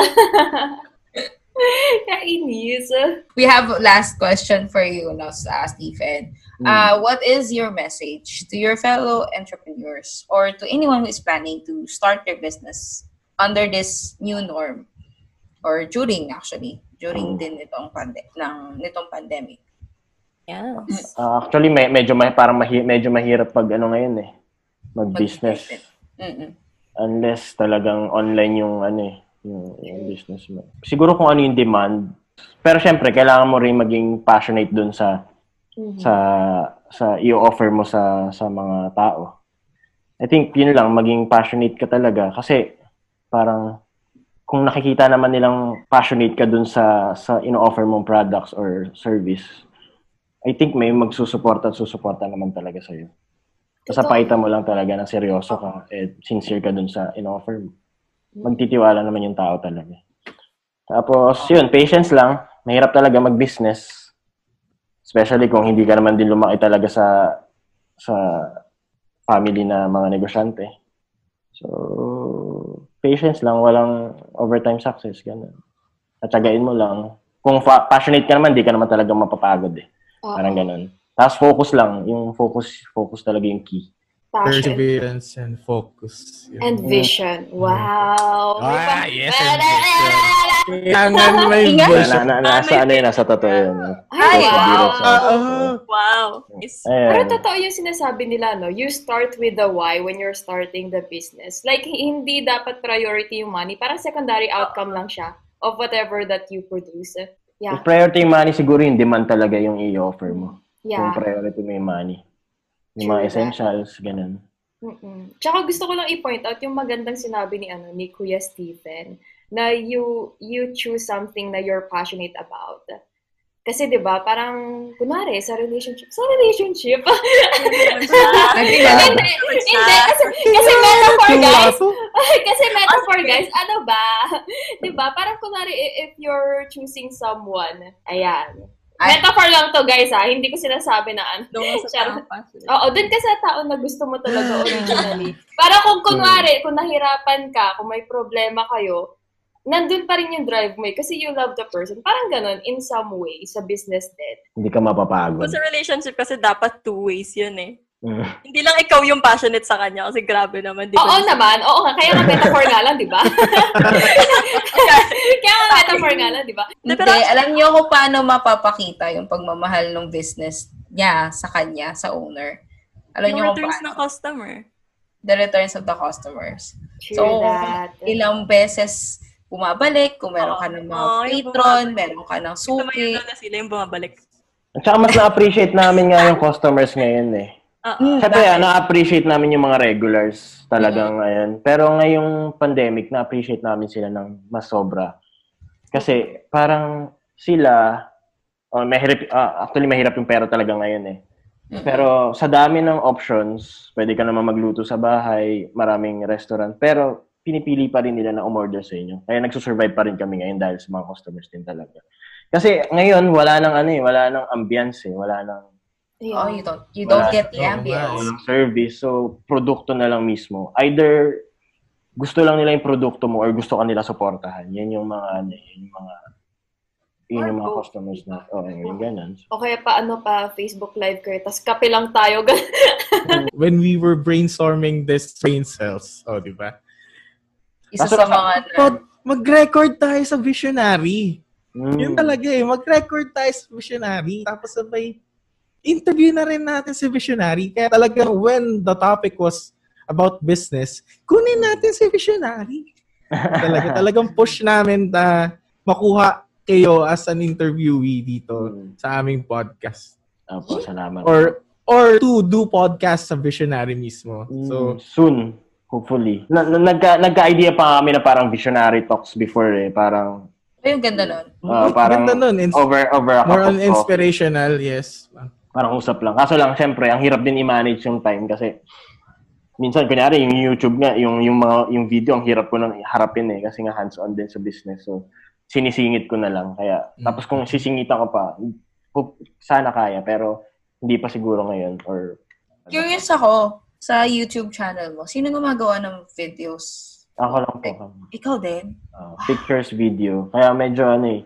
Kainis.
We have last question for you now, Stephen. What is your message to your fellow entrepreneurs or to anyone who is planning to start their business under this new norm or during din nitong pandemic?
Yes.
Actually, medyo mahirap pag ngayon mag-business. Unless talagang online yung yung business mo. Siguro kung ano yung demand. Pero syempre, kailangan mo rin maging passionate dun sa i-offer mo sa mga tao. I think yun lang, maging passionate ka talaga. Kasi parang kung nakikita naman nilang passionate ka dun sa ino-offer mong products or service, I think may magsusuporta naman talaga sa'yo. Basta pakita mo lang talaga na seryoso ka at sincere ka dun sa ino-offer mo. Magtitiwala naman yung tao talaga. Tapos, yun, patience lang. Mahirap talaga mag-business. Especially kung hindi ka naman din lumaki talaga sa family na mga negosyante. So, patience lang. Walang overtime success. Ganun. At sagain mo lang. Kung passionate ka naman, di ka naman talaga mapapagod Parang ganun. Tapos focus lang. Yung focus talaga yung key.
Passion.
Perseverance and focus.
And vision. Wow.
Yes, and vision. Kailangan may vision.
Nasa totoo yun.
Wow.
Pero totoo yung sinasabi nila, no? You start with the why when you're starting the business. Like, hindi dapat priority yung money. Parang secondary outcome lang siya of whatever that you produce. Yeah.
If priority yung money, siguro yung demand talaga yung i-offer mo.
Yeah.
Kung priority mo yung money. Yung mga essentials, ganun.
Tsaka gusto ko lang i-point out yung magandang sinabi ni Kuya Stephen na you choose something na you're passionate about. Kasi 'di ba, parang kunwari sa relationship. Hindi kasi metaphor guys. Kasi metaphor guys, ano ba? 'Di ba? Parang kunwari if you're choosing someone, ayan. Metaphor lang to, guys, ha? Hindi ko sinasabi na ano.
Doon sa tapas.
Oo, dun ka sa tao na gusto mo talaga originally. Para kung kunwari, kung nahirapan ka, kung may problema kayo, nandun pa rin yung drive mo kasi you love the person. Parang ganun, in some way, sa business din.
Hindi ka mapapagod.
Sa relationship kasi dapat two ways yun eh. Hindi lang ikaw yung passionate sa kanya kasi grabe naman.
Oo naman. Oo nga. Kaya nga metaphor nga lang, di ba? Kaya nga metaphor nga lang, di ba?
Hindi, alam niyo kung paano mapapakita yung pagmamahal ng business niya sa kanya, sa owner. Alam niyo kung
returns
paano.
ng customer.
The returns of the customers.
True
So,
that.
ilang beses bumabalik, kung meron ka ng mga patron, meron ka ng suki.
Tumayo na sila yung bumabalik.
At saka mas na-appreciate namin nga yung customers ngayon eh. Siyempre, na-appreciate namin yung mga regulars talagang ngayon. Pero ngayong pandemic, na-appreciate namin sila ng mas sobra. Kasi parang sila, actually mahirap yung pera talaga ngayon eh. Pero sa dami ng options, pwede ka naman magluto sa bahay, maraming restaurant. Pero pinipili pa rin nila na umorder sa inyo. Kaya nagsusurvive pa rin kami ngayon dahil sa mga customers din talaga. Kasi ngayon, wala nang wala nang ambience eh. Wala nang
Oh, you don't get the ambience.
Walang service. So, produkto na lang mismo. Either gusto lang nila yung produkto mo or gusto ka nila suportahan. Yan yung mga yung mga customers na. Yung ganun.
O kaya pa Facebook Live kayo, tas kape lang tayo.
When we were brainstorming this brain cells, di ba?
Isa sa mga
mag-record tayo sa Visionary. Yun talaga eh. Mag-record tayo sa Visionary. Tapos sabay interview na rin natin si Visionary. Kaya talagang when the topic was about business, kunin natin si Visionary. Talagang push namin na makuha kayo as an interviewee dito sa aming podcast.
Opo, salamat.
Or to do podcast sa Visionary mismo. So
soon, hopefully. Nagka-idea pa kami na parang Visionary Talks before eh. Parang
yung ganda nun.
Parang
ganda nun.
Over a cup
more on
of
inspirational, yes.
Parang usap lang. Kaso lang, syempre, ang hirap din i-manage yung time kasi minsan, kunyari, yung YouTube nga, yung video, ang hirap ko nang harapin eh kasi nga hands-on din sa business. So, sinisingit ko na lang. Kaya, tapos kung sisingitan ko pa, sana kaya, pero hindi pa siguro ngayon.
Curious ako, sa YouTube channel mo, sino gumagawa ng videos?
Ako lang po.
Ikaw din?
Pictures, video. Kaya medyo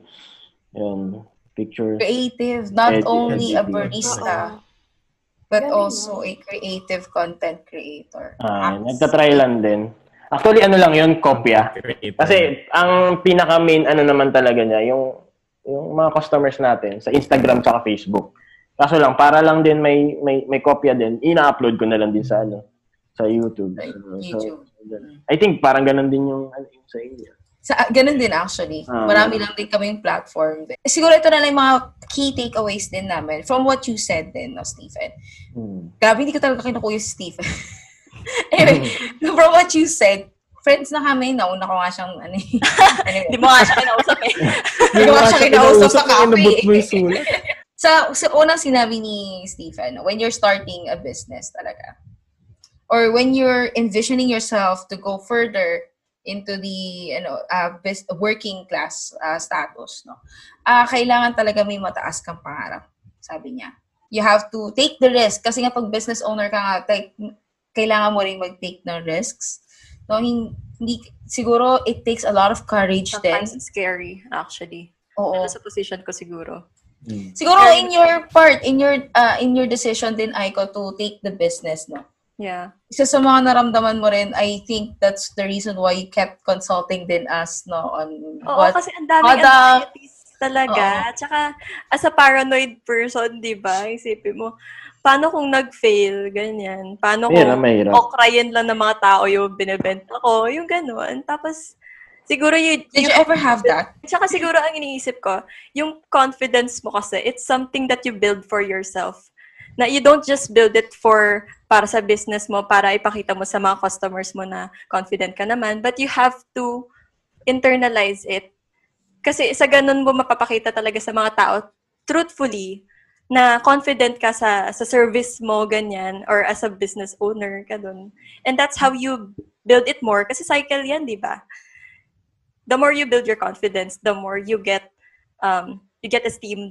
yun, pictures.
Creative, not only a barista, but also a creative content creator.
Nagtatry lang din. Actually, lang yun, kopya. Kasi, ang pinaka-main naman talaga niya, yung mga customers natin sa Instagram tsaka Facebook. Kaso lang, para lang din may kopya din, ina-upload ko na lang din sa YouTube. So, I think parang ganun din yung sa inyo.
Ganun din actually. Marami lang din kaming platform. Siguro ito na lang yung mga key takeaways din namin from what you said din, no, Stephen. Grabe, hindi ko talaga kinukuha si Stephen. Anyway, from what you said, friends na kami, nauna ko nga siyang
Hindi mo nga siya kinausap eh.
Hindi mo nga siya kinausap sa cafe. Sa unang sinabi ni Stephen, when you're starting a business talaga, or when you're envisioning yourself to go further into the working class status, no, kailangan talaga may mataas kang pangarap, sabi niya. You have to take the risk kasi nga pag business owner ka nga, kailangan mo rin mag-take ng risks. No, hindi siguro it takes a lot of courage.
Sometimes it's scary actually.
Oo.
Sa position ko siguro.
Siguro in your part, in your decision din, Aiko, to take the business, no?
Yeah.
Isa sa mga naramdaman mo rin, I think that's the reason why you kept consulting din us, no?
Kasi ang daming anxieties talaga. Tsaka, as a paranoid person, di ba? Isipin mo, paano kung nag-fail, ganyan? Paano kung okrayin lang ng mga tao yung binibenta ko? Yung gano'n. Tapos, siguro
Did you ever have that?
Tsaka siguro ang iniisip ko, yung confidence mo kasi, it's something that you build for yourself. Na you don't just build it para sa business mo, para ipakita mo sa mga customers mo na confident ka naman, but you have to internalize it. Kasi sa ganun mo mapapakita talaga sa mga tao, truthfully, na confident ka sa service mo, ganyan, or as a business owner ka dun. And that's how you build it more. Kasi cycle yan, di ba? The more you build your confidence, the more you get esteemed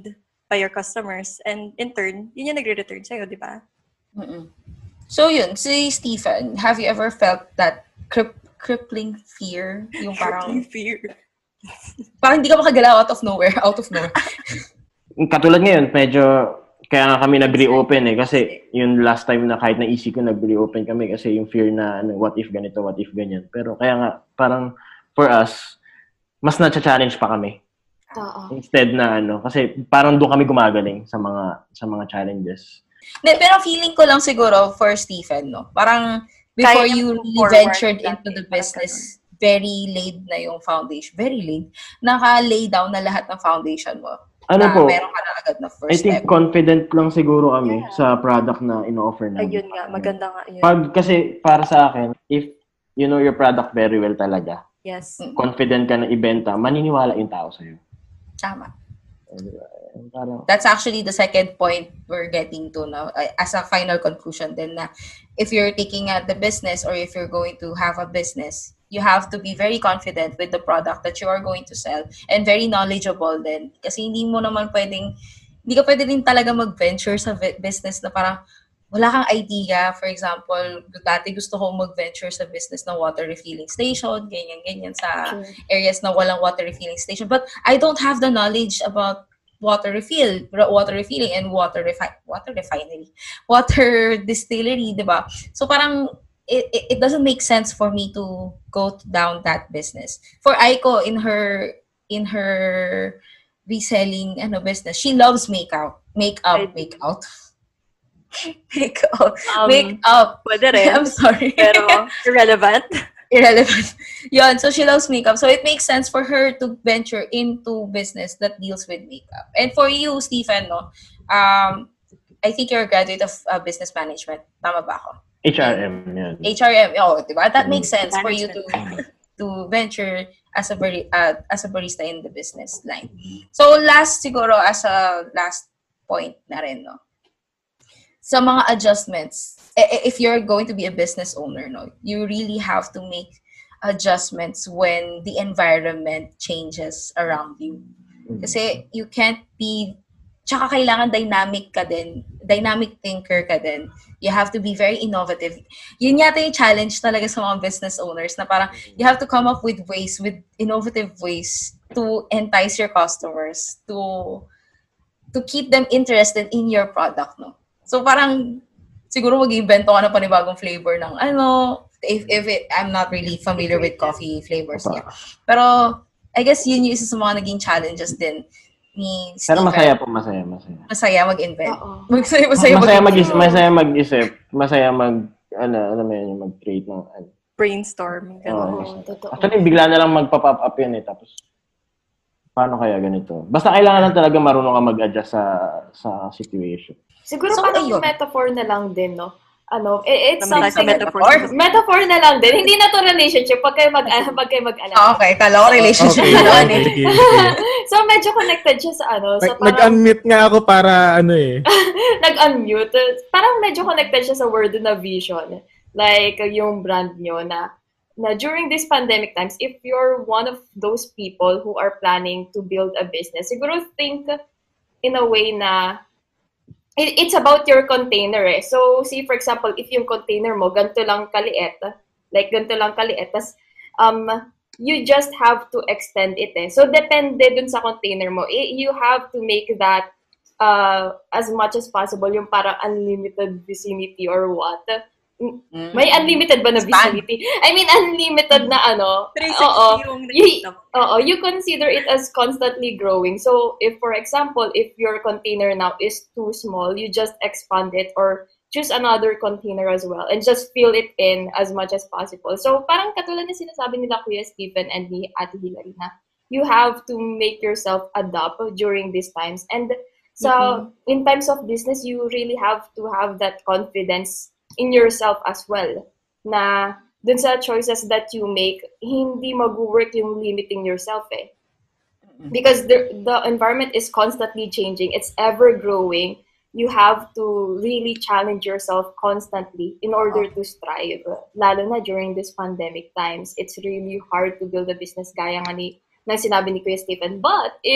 by your customers. And in turn, yun yung nagre-return sa'yo, di ba?
So yun, si Stephen, have you ever felt that crippling fear? Yung parang...
fear.
Parang hindi ka makagalaw out of nowhere.
Katulad ngayon, medyo kaya nga kami nag-reopen kasi yung last time na kahit na easy ko nag-reopen kami kasi yung fear na what if ganito, what if ganyan. Pero kaya nga parang for us, mas na-challenge pa kami. Instead na kasi parang doon kami gumagaling sa mga challenges.
Pero feeling ko lang siguro for Stephen, no? Parang before you really ventured into the business, very laid na yung foundation. Very laid. Naka-lay down na lahat ng foundation mo.
Po?
Meron ka na agad na first
I think
step.
confident lang siguro kami sa product na ino-offer namin.
Ayun nga, maganda nga yun.
Kasi para sa akin, if you know your product very well talaga,
yes,
confident ka na ibenta, maniniwala yung tao sa'yo.
Tama. That's actually the second point we're getting to now as a final conclusion then na if you're taking out the business or if you're going to have a business, you have to be very confident with the product that you are going to sell and very knowledgeable then. Kasi hindi ka pwede din talaga mag-venture sa business na parang wala kang idea. For example, dati gusto ko mag-venture sa business ng water refilling station, ganyan sa areas na walang water refilling station. But I don't have the knowledge about water refilling and water refinery, water distillery, diba? So parang it doesn't make sense for me to go down that business. For Aiko, in her reselling business, she loves makeup.
Pwede rin.
I'm sorry.
Pero irrelevant.
Yun, so she loves makeup. So it makes sense for her to venture into business that deals with makeup. And for you, Stephen, I think you're a graduate of business management. Tama ba ako?
HRM, yan.
HRM, diba? That makes sense for you to venture as a barista in the business line. So last siguro, as a last point na rin, sa mga adjustments, if you're going to be a business owner, you really have to make adjustments when the environment changes around you. Kasi you can't be, tsaka kailangan dynamic thinker ka din. You have to be very innovative. Yun yata yung challenge talaga sa mga business owners na parang you have to come up with innovative ways to entice your customers, to keep them interested in your product, So parang siguro mag-invento ka na panibagong flavor ng I'm not really familiar with coffee flavors niya. Pero I guess yun yung isa sa mga naging challenges din ni Stephen.
Pero masaya po, masaya.
Masaya mag-invent.
Masaya mag-isip. Masaya mag-create ng
brainstorm.
Actually, bigla na lang magpa-pop up yan tapos paano kaya ganito? Basta kailangan lang talaga marunong ka mag-adjust sa situation.
Siguro
So,
parang
ayun.
metaphor na lang din, it's something
Metaphor
na lang din. Hindi na to relationship pag kayo mag-alala.
Okay, kala ko relationship na lang eh.
So medyo connected siya sa so parang
Nag-unmute nga ako para
nag-unmute. Parang medyo connected siya sa word na vision. Like yung brand nyo na during these pandemic times, if you're one of those people who are planning to build a business, siguro think in a way na it's about your container So, see, for example, if yung container mo, ganito lang kaliit, tas, you just have to extend it So, depende dun sa container mo. You have to make that as much as possible, yung parang unlimited vicinity or what. May unlimited ba na vicinity? I mean, unlimited na
360 yung
you consider it as constantly growing. So, if for example, if your container now is too small, you just expand it or choose another container as well and just fill it in as much as possible. So, parang katulad na sinasabi nila Kuya Stephen and ni Ate Hilary na you have to make yourself adapt during these times. And so, in times of business, you really have to have that confidence in yourself as well na dun sa choices that you make, hindi mag-work yung limiting yourself because the environment is constantly changing, it's ever growing. You have to really challenge yourself constantly in order to strive, lalo na during this pandemic times. It's really hard to build a business gaya nga na sinabi ni Kuya Stephen. But if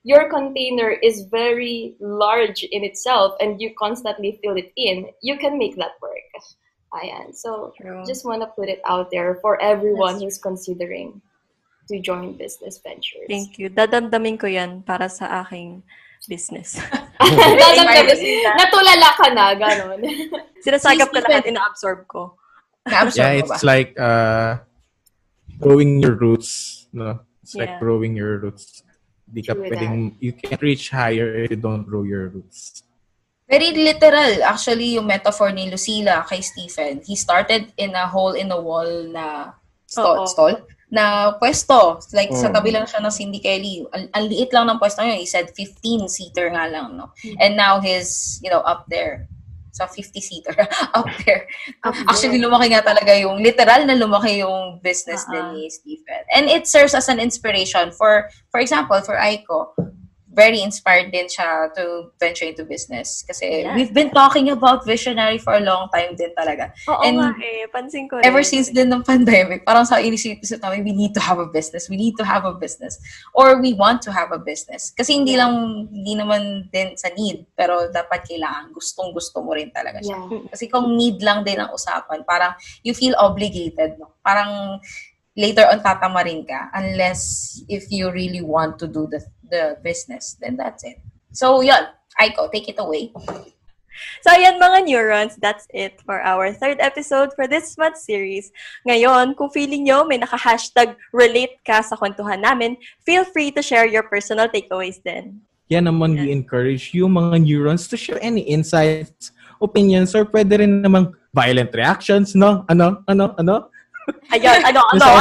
your container is very large in itself and you constantly fill it in, you can make that work. Ayan. So, just want to put it out there for everyone who's considering to join business ventures.
Thank you. Dadamdamin ko yan para sa aking business.
Natulala ka na, ganon.
Sinasagap ko lahat, ina-absorb ko.
Yeah, it's like growing your roots. No? It's like growing your roots. You can't reach higher if you don't grow your roots.
Very literal, actually, yung metaphor ni Lucila kay Stephen. He started in a hole-in-the-wall na stall na pwesto. Like, sa tabi lang siya ng Cindy Kelly. Ang liit lang ng pwesto niya. He said 15-seater nga lang, no? And now he's, up there. Sa 50-seater. Up there. Actually, lumaki nga talaga yung, literal na lumaki yung business din ni Stephen. And it serves as an inspiration for example, for Aiko. Very inspired din siya to venture into business. Kasi we've been talking about visionary for a long time din talaga.
Oo nga pansin ko rin.
Ever since din ng pandemic, parang sa inisip-isip namin, we need to have a business. We need to have a business. Or we want to have a business. Kasi hindi naman din sa need, pero dapat kailangan. Gustong-gusto mo rin talaga siya. Yeah. Kasi kung need lang din ang usapan, parang you feel obligated. No? Parang later on tatamarin ka unless if you really want to do the business, then that's it. So, yun. Aiko, take it away.
So, ayan mga neurons, that's it for our third episode for this month's series. Ngayon, kung feeling nyo may naka-hashtag relate ka sa kwentuhan namin, feel free to share your personal takeaways din.
Yan naman, we encourage yung mga neurons to share any insights, opinions, or pwede rin namang violent reactions, no? Ano?
Ayun, ano?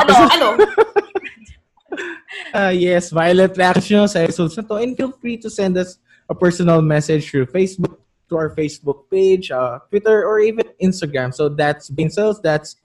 Yes, violent reactions sa episodes na to. And feel free to send us a personal message through Facebook, to our Facebook page, Twitter, or even Instagram. So that's Braincells. That's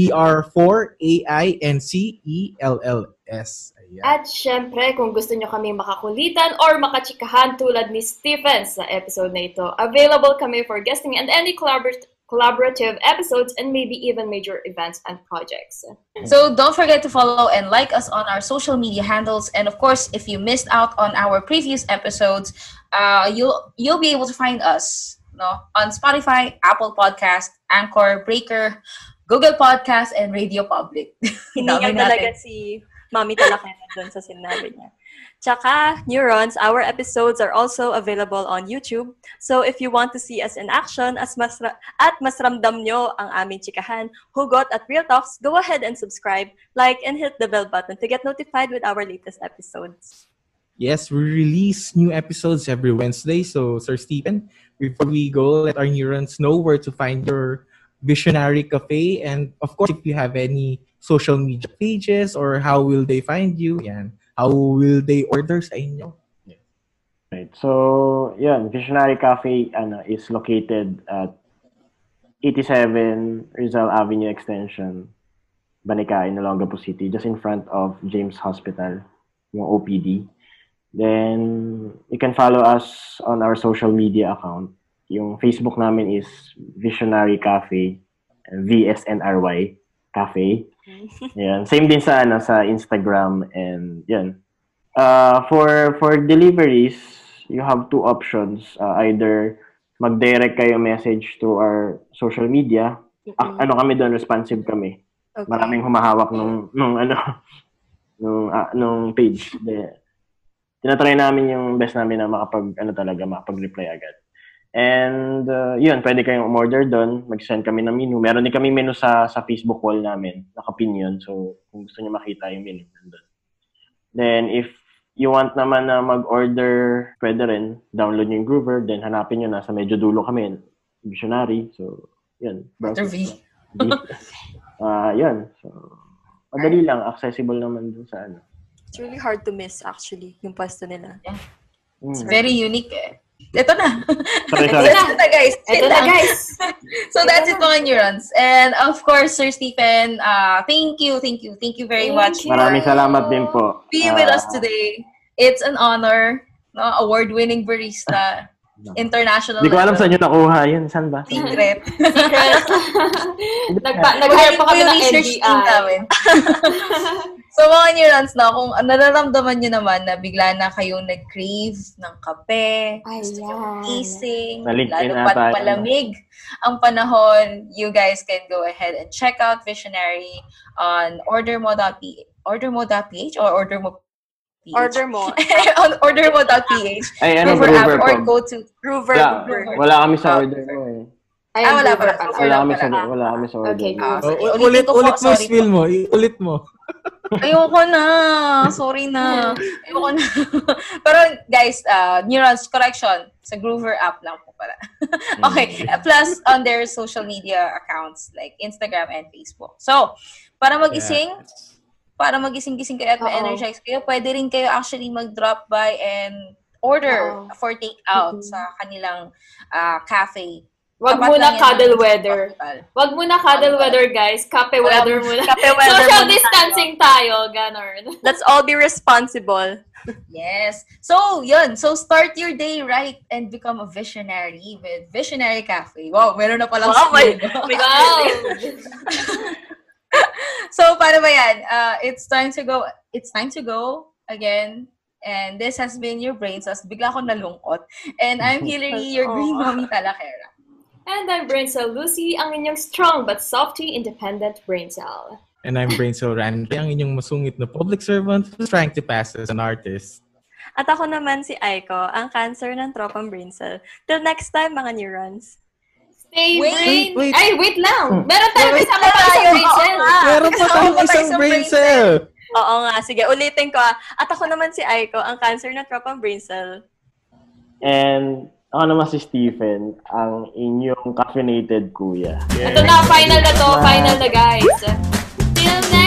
BR4AINCELLS. Ayan.
At syempre, kung gusto nyo kami makakulitan or makachikahan tulad ni Stephen sa episode na ito, available kami for guesting and any collaborative episodes and maybe even major events and projects.
So don't forget to follow and like us on our social media handles. And of course, if you missed out on our previous episodes, you'll be able to find us on Spotify, Apple Podcast, Anchor, Breaker, Google Podcast, and Radio Public.
Hindi talaga si Mami Talakena dun sa sinabi niya. Tsaka, neurons, our episodes are also available on YouTube. So if you want to see us in action at mas ramdam nyo ang aming chikahan, hugot at real talks, go ahead and subscribe, like, and hit the bell button to get notified with our latest episodes.
Yes, we release new episodes every Wednesday. So, Sir Stephen, before we go, let our neurons know where to find your Visionary Cafe. And of course, if you have any social media pages or how will they find you, how will they order sa inyo?
Right. So, Visionary Cafe is located at 87 Rizal Avenue Extension, Banikay, Olongapo City, just in front of James Hospital, yung OPD. Then, you can follow us on our social media account. Yung Facebook namin is Visionary Cafe, VSNRY Cafe. Yan. Same din sa Instagram and yan. For deliveries, you have two options. Either mag-direct kayo message to our social media. Kami doon, responsive kami. Okay. Maraming humahawak nung page. Tinatry namin yung best namin na makapag-reply agad. And pwede kayong umorder doon, mag-send kami ng menu. Meron din kami menu sa Facebook wall namin, naka-pin yun. So, kung gusto niyo makita yung menu, nandun. Then, if you want naman na mag-order, pwede rin, download nyo yung Groover, then hanapin nyo, nasa medyo dulo kami, Visionary. So, yun. Yun. So, madali lang, accessible naman dun sa
It's really hard to miss, actually, yung pwesto nila.
Yeah. It's very unique Ito na.
Sorry.
Ito na, guys. So that's it mga neurons. And of course, Sir Stephen, thank you very much.
Maraming salamat din po.
Being with us today. It's an honor. Award-winning barista. International.
Hindi ko alam saan nyo nakuha yun. Saan ba?
Secret.
Nag-hire pa kami ng NBI.
So mga neurons na, kung nararamdaman nyo naman na bigla na kayong nag-crave ng kape, gusto nyo gising,
Naligtin
lalo
ata
pat palamig ang panahon, you guys can go ahead and check out Visionary on ordermo.ph or ordermo.ph.
Order mo.
On ordermo.ph.
Ay, ano,
Groover app
Groover
or
po?
go to
Groover.
Wala kami sa order mo eh.
wala pala.
Wala kami sa order.
Okay,
Ulit
ko po,
mo,
sorry
spill
po.
mo. Ulit mo.
Ayoko na. Sorry na. Ayoko na. Pero guys, Neurons, correction. Sa Groover app lang po pala. Okay. Plus, on their social media accounts like Instagram and Facebook. So, para magising-gising kayo at ma-energize kayo, pwede rin kayo actually mag-drop by and order for take-out sa kanilang cafe.
Wag muna cuddle weather. Wag muna cuddle weather, guys. Kape weather muna.
Kape weather
Social
muna
distancing tayo, ganon.
Let's all be responsible.
Yes. So, yun. So, start your day right and become a visionary with Visionary Cafe. Wow, meron na palang skill.
Wow!
So, paano ba yan? It's time to go. It's time to go again. And this has been your Brain Cells. Bigla ako nalungkot. And I'm Hillary, your green mommy talakera.
And I'm Brain Cell Lucy, ang inyong strong but softy independent brain cell.
And I'm Brain Cell Randy, ang inyong masungit na public servant who's trying to pass as an artist.
At ako naman si Aiko, ang cancer ng tropang brain cell. Till next time, mga neurons.
Stay
Wait.
Ay, wait lang. Meron tayo kasama pa sa brain cell.
Meron pa tayong isang brain cell.
Oo nga, sige, ulitin ko. At ako naman si Aiko, ang cancer ng tropang brain cell.
And ako naman si Stephen, ang inyong caffeinated kuya.
Ito na, final na to. Final na, guys. Till next